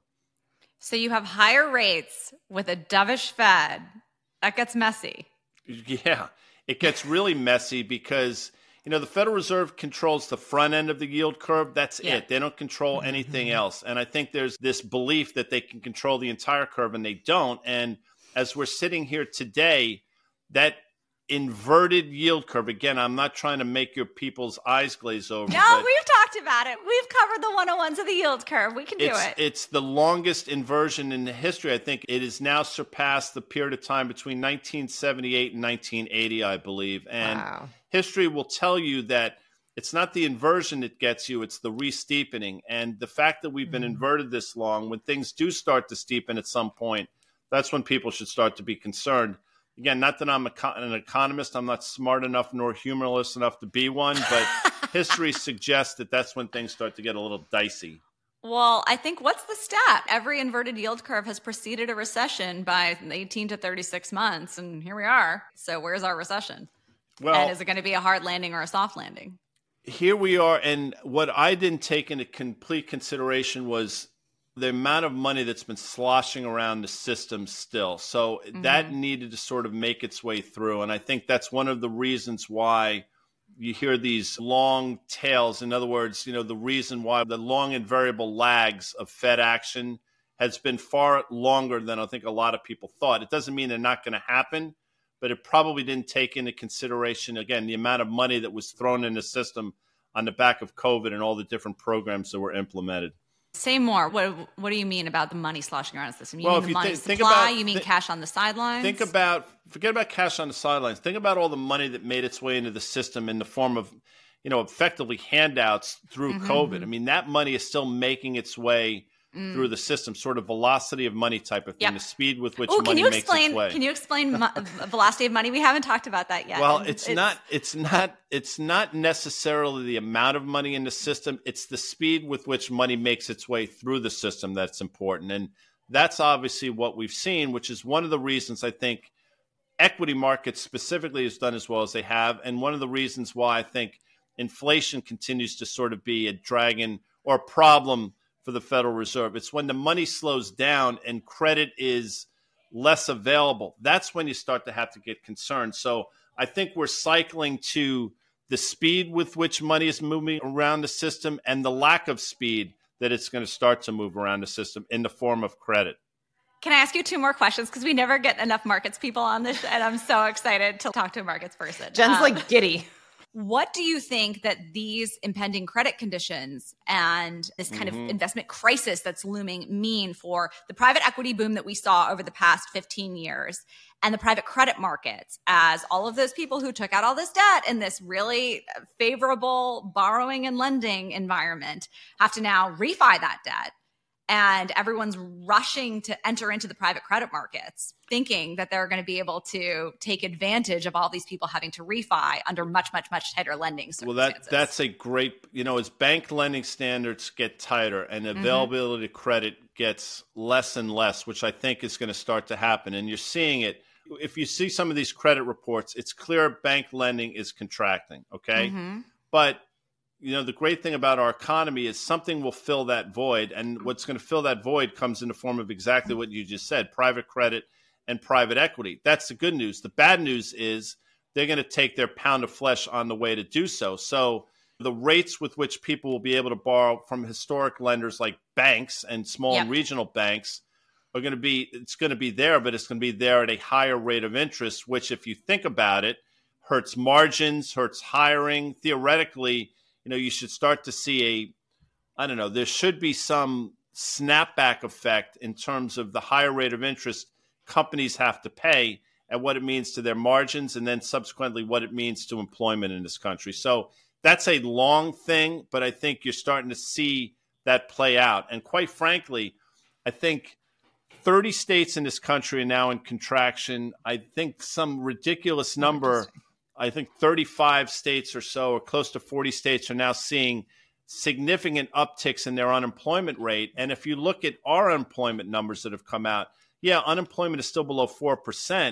[SPEAKER 1] So you have higher rates with a dovish Fed. That gets messy.
[SPEAKER 3] Yeah, it gets really messy because, you know, the Federal Reserve controls the front end of the yield curve. That's yeah. it. They don't control anything else. And I think there's this belief that they can control the entire curve, and they don't. And as we're sitting here today, that inverted yield curve, again, I'm not trying to make your people's eyes glaze over.
[SPEAKER 1] No,
[SPEAKER 3] but
[SPEAKER 1] we've talked about it. We've covered the one oh ones of the yield curve. We can do
[SPEAKER 3] it's,
[SPEAKER 1] it.
[SPEAKER 3] It's the longest inversion in the history. I think it has now surpassed the period of time between nineteen seventy-eight and nineteen eighty, I believe. And wow. history will tell you that it's not the inversion that gets you, it's the re-steepening. And the fact that we've been mm-hmm. inverted this long, when things do start to steepen at some point, that's when people should start to be concerned. Again, not that I'm a, an economist. I'm not smart enough nor humorless enough to be one, but history suggests that that's when things start to get a little dicey.
[SPEAKER 1] Well, I think what's the stat? Every inverted yield curve has preceded a recession by eighteen to thirty-six months, and here we are. So where's our recession? Well, and is it going to be a hard landing or a soft landing?
[SPEAKER 3] Here we are, and what I didn't take into complete consideration was the amount of money that's been sloshing around the system still. So mm-hmm. that needed to sort of make its way through. And I think that's one of the reasons why you hear these long tails. In other words, you know, the reason why the long and variable lags of Fed action has been far longer than I think a lot of people thought. It doesn't mean they're not going to happen, but it probably didn't take into consideration, again, the amount of money that was thrown in the system on the back of COVID and all the different programs that were implemented.
[SPEAKER 1] Say more. What What do you mean about the money sloshing around the system? You
[SPEAKER 3] well,
[SPEAKER 1] mean
[SPEAKER 3] if
[SPEAKER 1] the
[SPEAKER 3] you
[SPEAKER 1] money
[SPEAKER 3] th-
[SPEAKER 1] supply?
[SPEAKER 3] Think about,
[SPEAKER 1] you mean
[SPEAKER 3] th-
[SPEAKER 1] cash on the sidelines?
[SPEAKER 3] Think about, forget about cash on the sidelines. Think about all the money that made its way into the system in the form of, you know, effectively handouts through mm-hmm. COVID. I mean, that money is still making its way mm. through the system, sort of velocity of money type of thing, yep. the speed with which
[SPEAKER 1] Ooh,
[SPEAKER 3] money
[SPEAKER 1] can you
[SPEAKER 3] makes
[SPEAKER 1] explain,
[SPEAKER 3] its way.
[SPEAKER 1] Can you explain mo- velocity of money? We haven't talked about that yet.
[SPEAKER 3] Well, it's, it's not it's not it's not necessarily the amount of money in the system. It's the speed with which money makes its way through the system that's important. And that's obviously what we've seen, which is one of the reasons I think equity markets specifically has done as well as they have. And one of the reasons why I think inflation continues to sort of be a dragon or a problem for the Federal Reserve. It's when the money slows down and credit is less available. That's when you start to have to get concerned. So I think we're cycling to the speed with which money is moving around the system and the lack of speed that it's going to start to move around the system in the form of credit.
[SPEAKER 1] Can I ask you two more questions? Because we never get enough markets people on this, and I'm so excited to talk to a markets person.
[SPEAKER 2] Jen's
[SPEAKER 1] um,
[SPEAKER 2] like giddy.
[SPEAKER 1] What do you think that these impending credit conditions and this kind mm-hmm. of investment crisis that's looming mean for the private equity boom that we saw over the past fifteen years and the private credit markets, as all of those people who took out all this debt in this really favorable borrowing and lending environment have to now refi that debt? And everyone's rushing to enter into the private credit markets, thinking that they're going to be able to take advantage of all these people having to refi under much, much, much tighter lending circumstances.
[SPEAKER 3] Well, that that's a great, you know, as bank lending standards get tighter and availability mm-hmm. of credit gets less and less, which I think is going to start to happen. And you're seeing it. If you see some of these credit reports, it's clear bank lending is contracting, okay? Mm-hmm. But you know, the great thing about our economy is something will fill that void. And what's going to fill that void comes in the form of exactly what you just said, private credit and private equity. That's the good news. The bad news is they're going to take their pound of flesh on the way to do so. So the rates with which people will be able to borrow from historic lenders like banks and small yep. and regional banks are going to be, it's going to be there, but it's going to be there at a higher rate of interest, which if you think about it, hurts margins, hurts hiring. Theoretically, you know, you should start to see a, I don't know, there should be some snapback effect in terms of the higher rate of interest companies have to pay and what it means to their margins and then subsequently what it means to employment in this country. So that's a long thing, but I think you're starting to see that play out. And quite frankly, I think thirty states in this country are now in contraction. I think some ridiculous number, I think thirty-five states or so, or close to forty states are now seeing significant upticks in their unemployment rate. And if you look at our unemployment numbers that have come out, yeah, unemployment is still below four percent,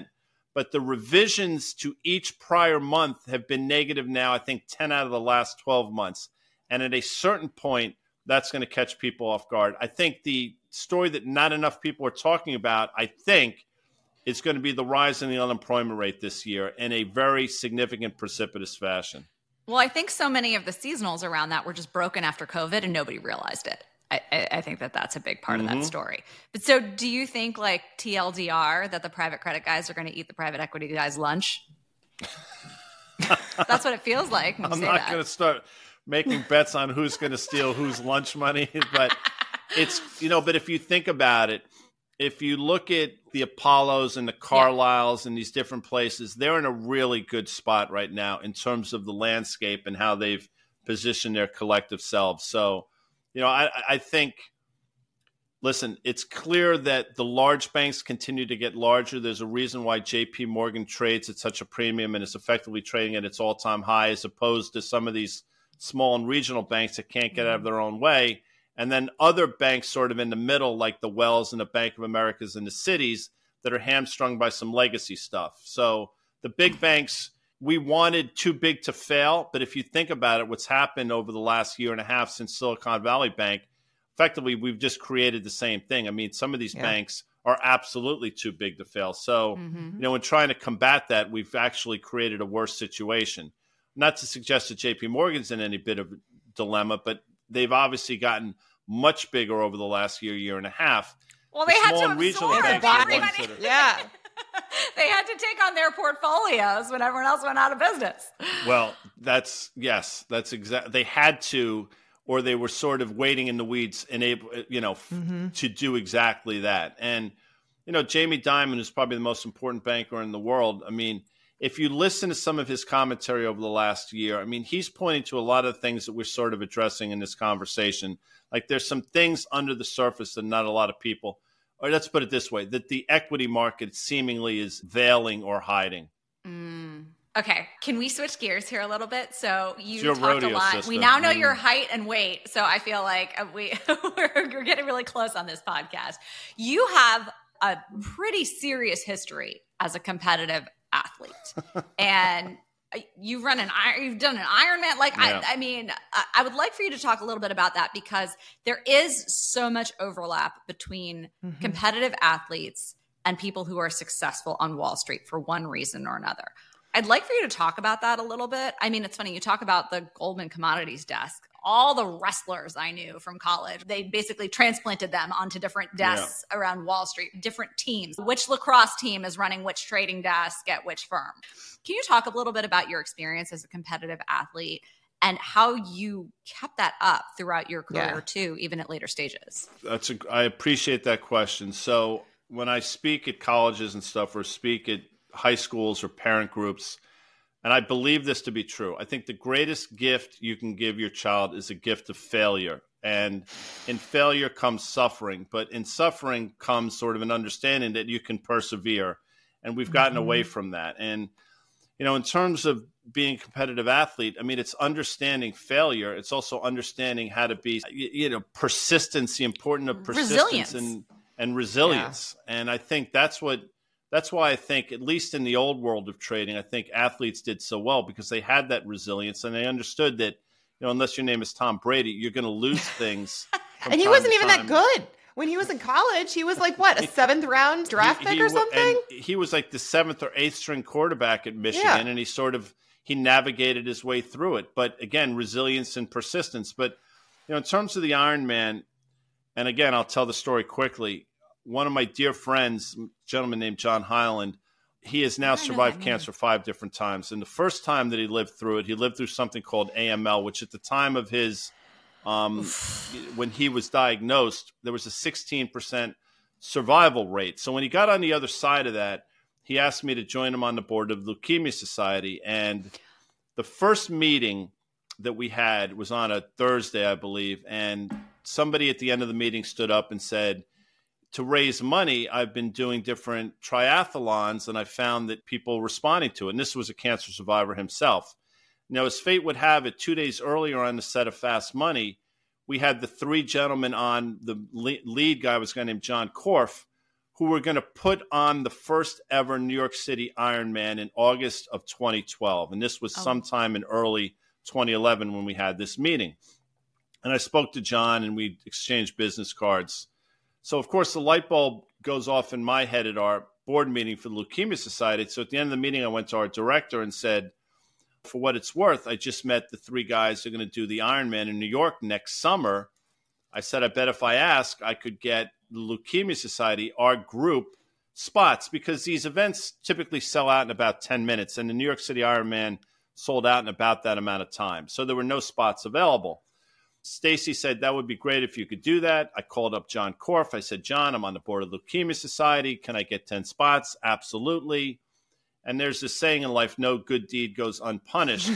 [SPEAKER 3] but the revisions to each prior month have been negative now, I think ten out of the last twelve months. And at a certain point, that's going to catch people off guard. I think the story that not enough people are talking about, I think, is going to be the rise in the unemployment rate this year in a very significant, precipitous fashion.
[SPEAKER 1] Well, I think so many of the seasonals around that were just broken after COVID and nobody realized it. I, I think that that's a big part mm-hmm. of that story. But so do you think like T L D R that the private credit guys are going to eat the private equity guys' lunch? That's what it feels like when you
[SPEAKER 3] I'm
[SPEAKER 1] say
[SPEAKER 3] not going to start making bets on who's going to steal whose lunch money. But it's, you know, but if you think about it, if you look at the Apollos and the Carlyles yeah. and these different places, they're in a really good spot right now in terms of the landscape and how they've positioned their collective selves. So, you know, I, I think, listen, it's clear that the large banks continue to get larger. There's a reason why J P Morgan trades at such a premium and is effectively trading at its all-time high as opposed to some of these small and regional banks that can't get out of their own way. And then other banks sort of in the middle, like the Wells and the Bank of Americas and the cities that are hamstrung by some legacy stuff. So the big banks, we wanted too big to fail. But if you think about it, what's happened over the last year and a half since Silicon Valley Bank, effectively, we've just created the same thing. I mean, some of these yeah. banks are absolutely too big to fail. So, mm-hmm. you know, in trying to combat that, we've actually created a worse situation. Not to suggest that J P Morgan's in any bit of a dilemma, but they've obviously gotten much bigger over the last year, year and a half.
[SPEAKER 1] Well, they
[SPEAKER 3] the
[SPEAKER 1] had to absorb everybody.
[SPEAKER 2] Yeah.
[SPEAKER 1] They had to take on their portfolios when everyone else went out of business.
[SPEAKER 3] Well, that's, yes, that's exactly, they had to, or they were sort of waiting in the weeds and able, you know, mm-hmm. to do exactly that. And, you know, Jamie Dimon is probably the most important banker in the world. I mean, if you listen to some of his commentary over the last year, I mean, he's pointing to a lot of things that we're sort of addressing in this conversation. Like there's some things under the surface that not a lot of people, or let's put it this way, that the equity market seemingly is veiling or hiding.
[SPEAKER 1] Mm. Okay. Can we switch gears here a little bit? So you
[SPEAKER 3] talked
[SPEAKER 1] rodeo,
[SPEAKER 3] a
[SPEAKER 1] lot.
[SPEAKER 3] Sister.
[SPEAKER 1] We now know
[SPEAKER 3] mm.
[SPEAKER 1] your height and weight. So I feel like we, we're, we're getting really close on this podcast. You have a pretty serious history as a competitive athlete. And you've run an you've done an Ironman. Like, yeah. I, I mean, I, I would like for you to talk a little bit about that because there is so much overlap between mm-hmm. competitive athletes and people who are successful on Wall Street for one reason or another. I'd like for you to talk about that a little bit. I mean, it's funny. You talk about the Goldman Commodities desk. All the wrestlers I knew from college, they basically transplanted them onto different desks yeah. around Wall Street, different teams. Which lacrosse team is running which trading desk at which firm? Can you talk a little bit about your experience as a competitive athlete and how you kept that up throughout your career yeah. too, even at later stages?
[SPEAKER 3] That's a, I appreciate that question. So when I speak at colleges and stuff or speak at high schools or parent groups, and I believe this to be true, I think the greatest gift you can give your child is a gift of failure. And in failure comes suffering, but in suffering comes sort of an understanding that you can persevere. And we've gotten mm-hmm. away from that. And, you know, in terms of being a competitive athlete, I mean, it's understanding failure. It's also understanding how to be, you know, persistence, the importance of persistence
[SPEAKER 1] resilience.
[SPEAKER 3] and, and resilience. Yeah. And I think that's what, That's why I think, at least in the old world of trading, I think athletes did so well because they had that resilience and they understood that, you know, unless your name is Tom Brady, you're going to lose things.
[SPEAKER 2] And he wasn't even that good. When he was in college, he was like, what, a seventh round draft
[SPEAKER 3] he,
[SPEAKER 2] pick
[SPEAKER 3] he,
[SPEAKER 2] or something?
[SPEAKER 3] He was like the seventh or eighth string quarterback at Michigan, yeah. and he sort of, he navigated his way through it. But again, resilience and persistence. But, you know, in terms of the Ironman, and again, I'll tell the story quickly. One of my dear friends, a gentleman named John Hyland, he has now survived cancer five different times. And the first time that he lived through it, he lived through something called A M L, which at the time of his, um, when he was diagnosed, there was a sixteen percent survival rate. So when he got on the other side of that, he asked me to join him on the board of the Leukemia Society. And the first meeting that we had was on a Thursday, I believe. And somebody at the end of the meeting stood up and said, to raise money, I've been doing different triathlons, and I found that people responding to it. And this was a cancer survivor himself. Now, as fate would have it, two days earlier on the set of Fast Money, we had the three gentlemen on. The lead guy was a guy named John Korf, who were going to put on the first ever New York City Ironman in August of twenty twelve. And this was oh. sometime in early twenty eleven when we had this meeting. And I spoke to John and we exchanged business cards. So, of course, the light bulb goes off in my head at our board meeting for the Leukemia Society. So at the end of the meeting, I went to our director and said, for what it's worth, I just met the three guys who are going to do the Ironman in New York next summer. I said, I bet if I ask, I could get the Leukemia Society, our group, spots, because these events typically sell out in about ten minutes. And the New York City Ironman sold out in about that amount of time. So there were no spots available. Stacy said, that would be great if you could do that. I called up John Korf. I said, John, I'm on the board of the Leukemia Society. Can I get ten spots? Absolutely. And there's this saying in life, no good deed goes unpunished.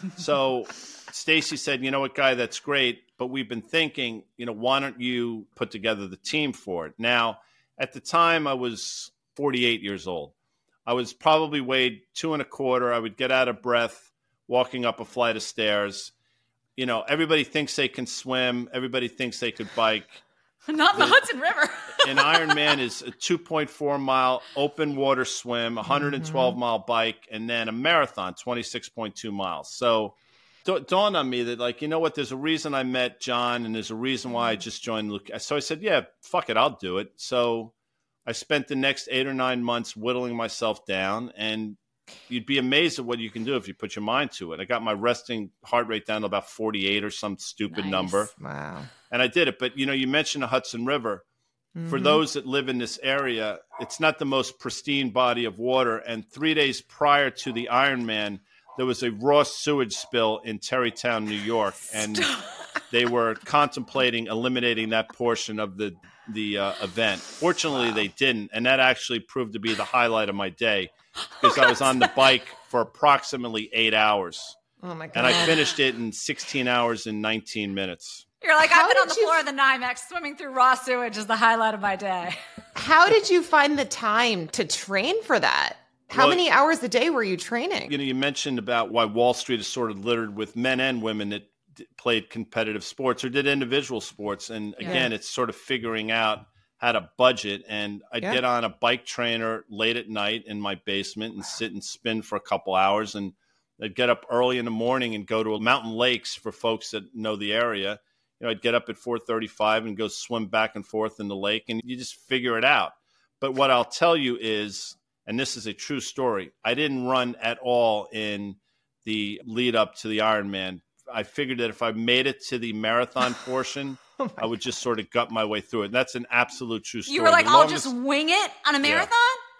[SPEAKER 3] So Stacy said, you know what, Guy, that's great. But we've been thinking, you know, why don't you put together the team for it? Now, at the time, I was forty-eight years old. I was probably weighed two and a quarter. I would get out of breath walking up a flight of stairs. You know, everybody thinks they can swim. Everybody thinks they could bike.
[SPEAKER 1] Not in the, the Hudson River.
[SPEAKER 3] An Ironman is a two point four mile open water swim, one hundred twelve mm-hmm. mile bike, and then a marathon, twenty-six point two miles. So it dawned on me that, like, you know what, there's a reason I met John, and there's a reason why I just joined Luke. So I said, yeah, fuck it, I'll do it. So I spent the next eight or nine months whittling myself down, and you'd be amazed at what you can do if you put your mind to it. I got my resting heart rate down to about forty-eight or some stupid nice. number.
[SPEAKER 2] Wow.
[SPEAKER 3] And I did it. But, you know, you mentioned the Hudson River. Mm-hmm. For those that live in this area, it's not the most pristine body of water. And three days prior to the Ironman, there was a raw sewage spill in Terrytown, New York. And they were contemplating eliminating that portion of the, the uh, event. Fortunately, wow. they didn't. And that actually proved to be the highlight of my day. Because I was on the bike for approximately eight hours.
[SPEAKER 2] Oh, my God.
[SPEAKER 3] And I finished it in sixteen hours and nineteen minutes.
[SPEAKER 1] You're like, I've been on the floor of the NYMEX swimming through raw sewage is the highlight of my day.
[SPEAKER 2] How did you find the time to train for that? How well, many hours a day were you training?
[SPEAKER 3] You know, you mentioned about why Wall Street is sort of littered with men and women that d- played competitive sports or did individual sports. And again, yeah. it's sort of figuring out how to budget. And I'd yeah. get on a bike trainer late at night in my basement and sit and spin for a couple hours. And I'd get up early in the morning and go to mountain lakes for folks that know the area. You know, I'd get up at four thirty-five and go swim back and forth in the lake, and you just figure it out. But what I'll tell you is, and this is a true story, I didn't run at all in the lead up to the Ironman. I figured that if I made it to the marathon portion, oh I would just sort of gut my way through it. And that's an absolute true story.
[SPEAKER 1] You were like, the I'll longest... just wing it on a marathon?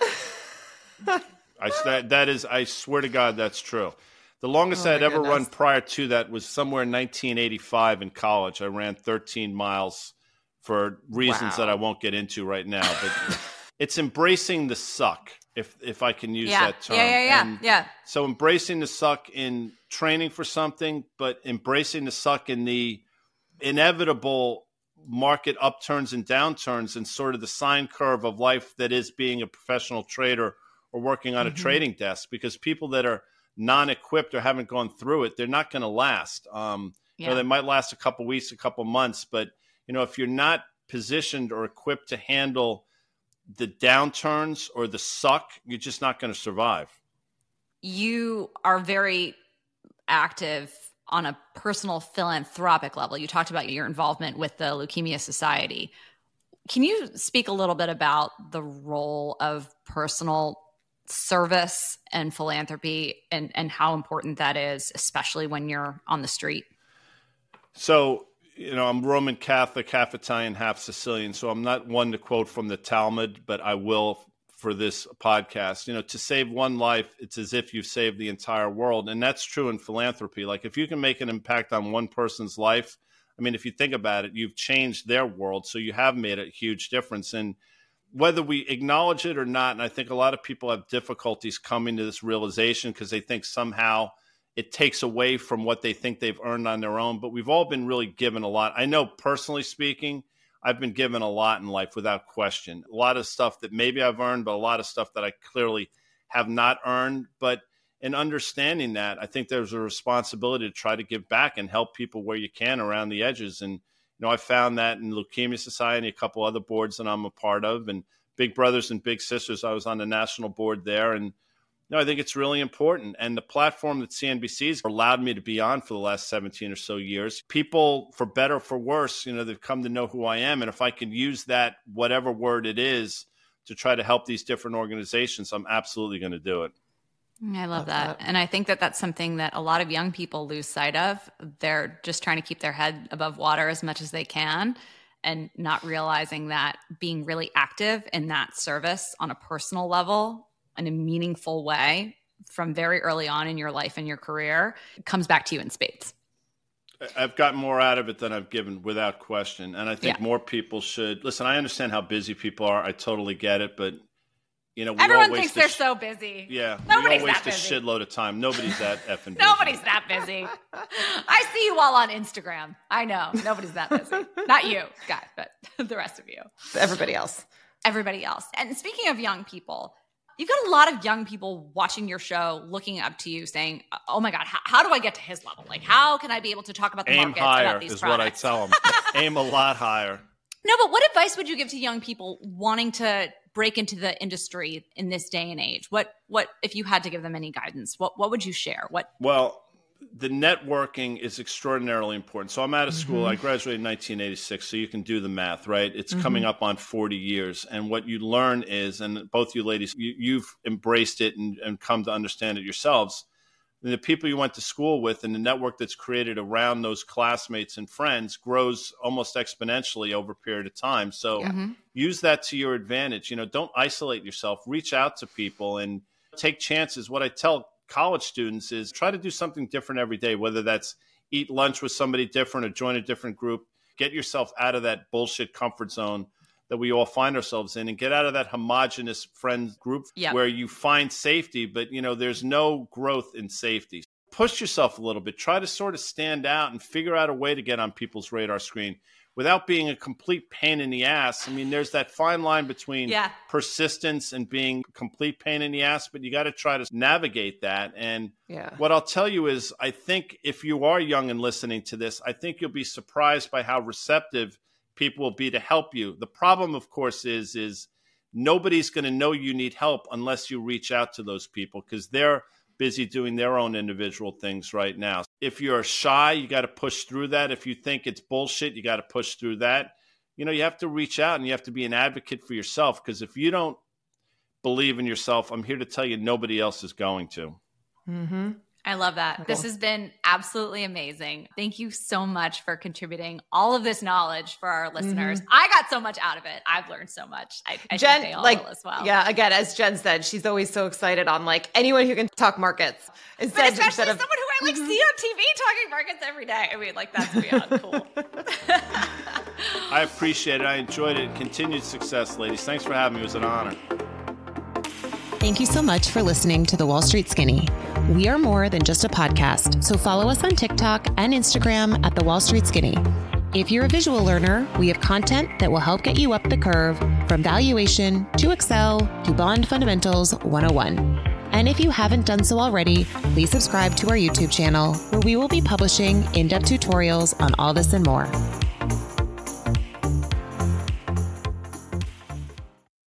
[SPEAKER 3] Yeah. I, that, that is, I swear to God, that's true. The longest oh I had ever goodness. run prior to that was somewhere in nineteen eighty-five in college. I ran thirteen miles for reasons wow. that I won't get into right now. But it's embracing the suck, if if I can use
[SPEAKER 1] yeah.
[SPEAKER 3] that term.
[SPEAKER 1] Yeah, yeah, yeah.
[SPEAKER 3] And
[SPEAKER 1] yeah.
[SPEAKER 3] So embracing the suck in training for something, but embracing the suck in the inevitable market upturns and downturns and sort of the sine curve of life that is being a professional trader or working on mm-hmm. a trading desk, because people that are non-equipped or haven't gone through it, they're not going to last. Um, yeah. You know, they might last a couple weeks, a couple months, but you know, if you're not positioned or equipped to handle the downturns or the suck, you're just not going to survive.
[SPEAKER 1] You are very active on a personal philanthropic level. You talked about your involvement with the Leukemia Society. Can you speak a little bit about the role of personal service and philanthropy and, and how important that is, especially when you're on the street?
[SPEAKER 3] So, you know, I'm Roman Catholic, half Italian, half Sicilian. So I'm not one to quote from the Talmud, but I will for this podcast. You know, to save one life, it's as if you've saved the entire world. And that's true in philanthropy. Like if you can make an impact on one person's life, I mean, if you think about it, you've changed their world. So you have made a huge difference. And whether we acknowledge it or not, and I think a lot of people have difficulties coming to this realization because they think somehow it takes away from what they think they've earned on their own. But we've all been really given a lot. I know personally speaking, I've been given a lot in life without question. A lot of stuff that maybe I've earned, but a lot of stuff that I clearly have not earned. But in understanding that, I think there's a responsibility to try to give back and help people where you can around the edges. And you know, I found that in Leukemia Society, a couple other boards that I'm a part of, and Big Brothers and Big Sisters. I was on the national board there. And no, I think it's really important. And the platform that C N B C's allowed me to be on for the last seventeen or so years, people, for better or for worse, you know, they've come to know who I am. And if I can use that, whatever word it is, to try to help these different organizations, I'm absolutely going to do it.
[SPEAKER 1] I love that. And I think that that's something that a lot of young people lose sight of. They're just trying to keep their head above water as much as they can and not realizing that being really active in that service on a personal level in a meaningful way from very early on in your life and your career comes back to you in spades.
[SPEAKER 3] I've gotten more out of it than I've given, without question. And I think
[SPEAKER 1] Yeah.
[SPEAKER 3] more people should listen. I understand how busy people are. I totally get it. But, you know, we
[SPEAKER 1] Everyone
[SPEAKER 3] all
[SPEAKER 1] thinks
[SPEAKER 3] waste a
[SPEAKER 1] they're
[SPEAKER 3] sh-
[SPEAKER 1] so busy.
[SPEAKER 3] Yeah.
[SPEAKER 1] Nobody's
[SPEAKER 3] we all waste
[SPEAKER 1] that
[SPEAKER 3] a
[SPEAKER 1] busy.
[SPEAKER 3] shitload of time. Nobody's that effing busy.
[SPEAKER 1] Nobody's that busy. I see you all on Instagram. I know. Nobody's that busy. Not you, Scott, but the rest of you.
[SPEAKER 2] Everybody else.
[SPEAKER 1] Everybody else. And speaking of young people, you've got a lot of young people watching your show, looking up to you, saying, oh my God, how, how do I get to his level? Like, how can I be able to talk about the
[SPEAKER 3] Aim
[SPEAKER 1] markets,
[SPEAKER 3] higher
[SPEAKER 1] about these
[SPEAKER 3] is
[SPEAKER 1] products?
[SPEAKER 3] what I tell them. Aim a lot higher.
[SPEAKER 1] No, but what advice would you give to young people wanting to break into the industry in this day and age? What, what, if you had to give them any guidance, what, what would you share? What?
[SPEAKER 3] Well, the networking is extraordinarily important. So I'm out of school.
[SPEAKER 2] Mm-hmm.
[SPEAKER 3] I graduated in nineteen eighty-six. So you can do the math, right? It's
[SPEAKER 2] Mm-hmm.
[SPEAKER 3] coming up on forty years. And what you learn is, and both you ladies, you, you've embraced it and, and come to understand it yourselves. And the people you went to school with and the network that's created around those classmates and friends grows almost exponentially over a period of time. So
[SPEAKER 1] Yeah.
[SPEAKER 3] use that to your advantage. You know, don't isolate yourself. Reach out to people and take chances. What I tell college students is try to do something different every day, whether that's eat lunch with somebody different or join a different group. Get yourself out of that bullshit comfort zone that we all find ourselves in and get out of that homogenous friend group
[SPEAKER 1] Yep.
[SPEAKER 3] where you find safety, but you know, there's no growth in safety. Push yourself a little bit. Try to sort of stand out and figure out a way to get on people's radar screen without being a complete pain in the ass. I mean, there's that fine line between
[SPEAKER 1] Yeah.
[SPEAKER 3] persistence and being a complete pain in the ass, but you got to try to navigate that. And
[SPEAKER 2] Yeah.
[SPEAKER 3] what I'll tell you is, I think if you are young and listening to this, I think you'll be surprised by how receptive people will be to help you. The problem, of course, is, is nobody's going to know you need help unless you reach out to those people because they're busy doing their own individual things right now. If you're shy, you got to push through that. If you think it's bullshit, you got to push through that. You know, you have to reach out and you have to be an advocate for yourself because if you don't believe in yourself, I'm here to tell you nobody else is going to.
[SPEAKER 2] Mm-hmm.
[SPEAKER 1] I love that. This has been absolutely amazing. Thank you so much for contributing all of this knowledge for our listeners.
[SPEAKER 2] Mm-hmm.
[SPEAKER 1] I got so much out of it. I've learned so much. I, I
[SPEAKER 2] Jen,
[SPEAKER 1] think they all
[SPEAKER 2] like,
[SPEAKER 1] will as well.
[SPEAKER 2] yeah, again, as Jen said, she's always so excited on like anyone who can talk markets.
[SPEAKER 1] But
[SPEAKER 2] Instead,
[SPEAKER 1] especially
[SPEAKER 2] instead of,
[SPEAKER 1] someone who I like see on T V talking markets every day. I mean, like that's beyond cool.
[SPEAKER 3] I appreciate it. I enjoyed it. Continued success, ladies. Thanks for having me. It was an honor.
[SPEAKER 4] Thank you so much for listening to The Wall Street Skinny. We are more than just a podcast, so follow us on TikTok and Instagram at The Wall Street Skinny. If you're a visual learner, we have content that will help get you up the curve from valuation to Excel to bond fundamentals one oh one. And if you haven't done so already, please subscribe to our YouTube channel where we will be publishing in-depth tutorials on all this and more.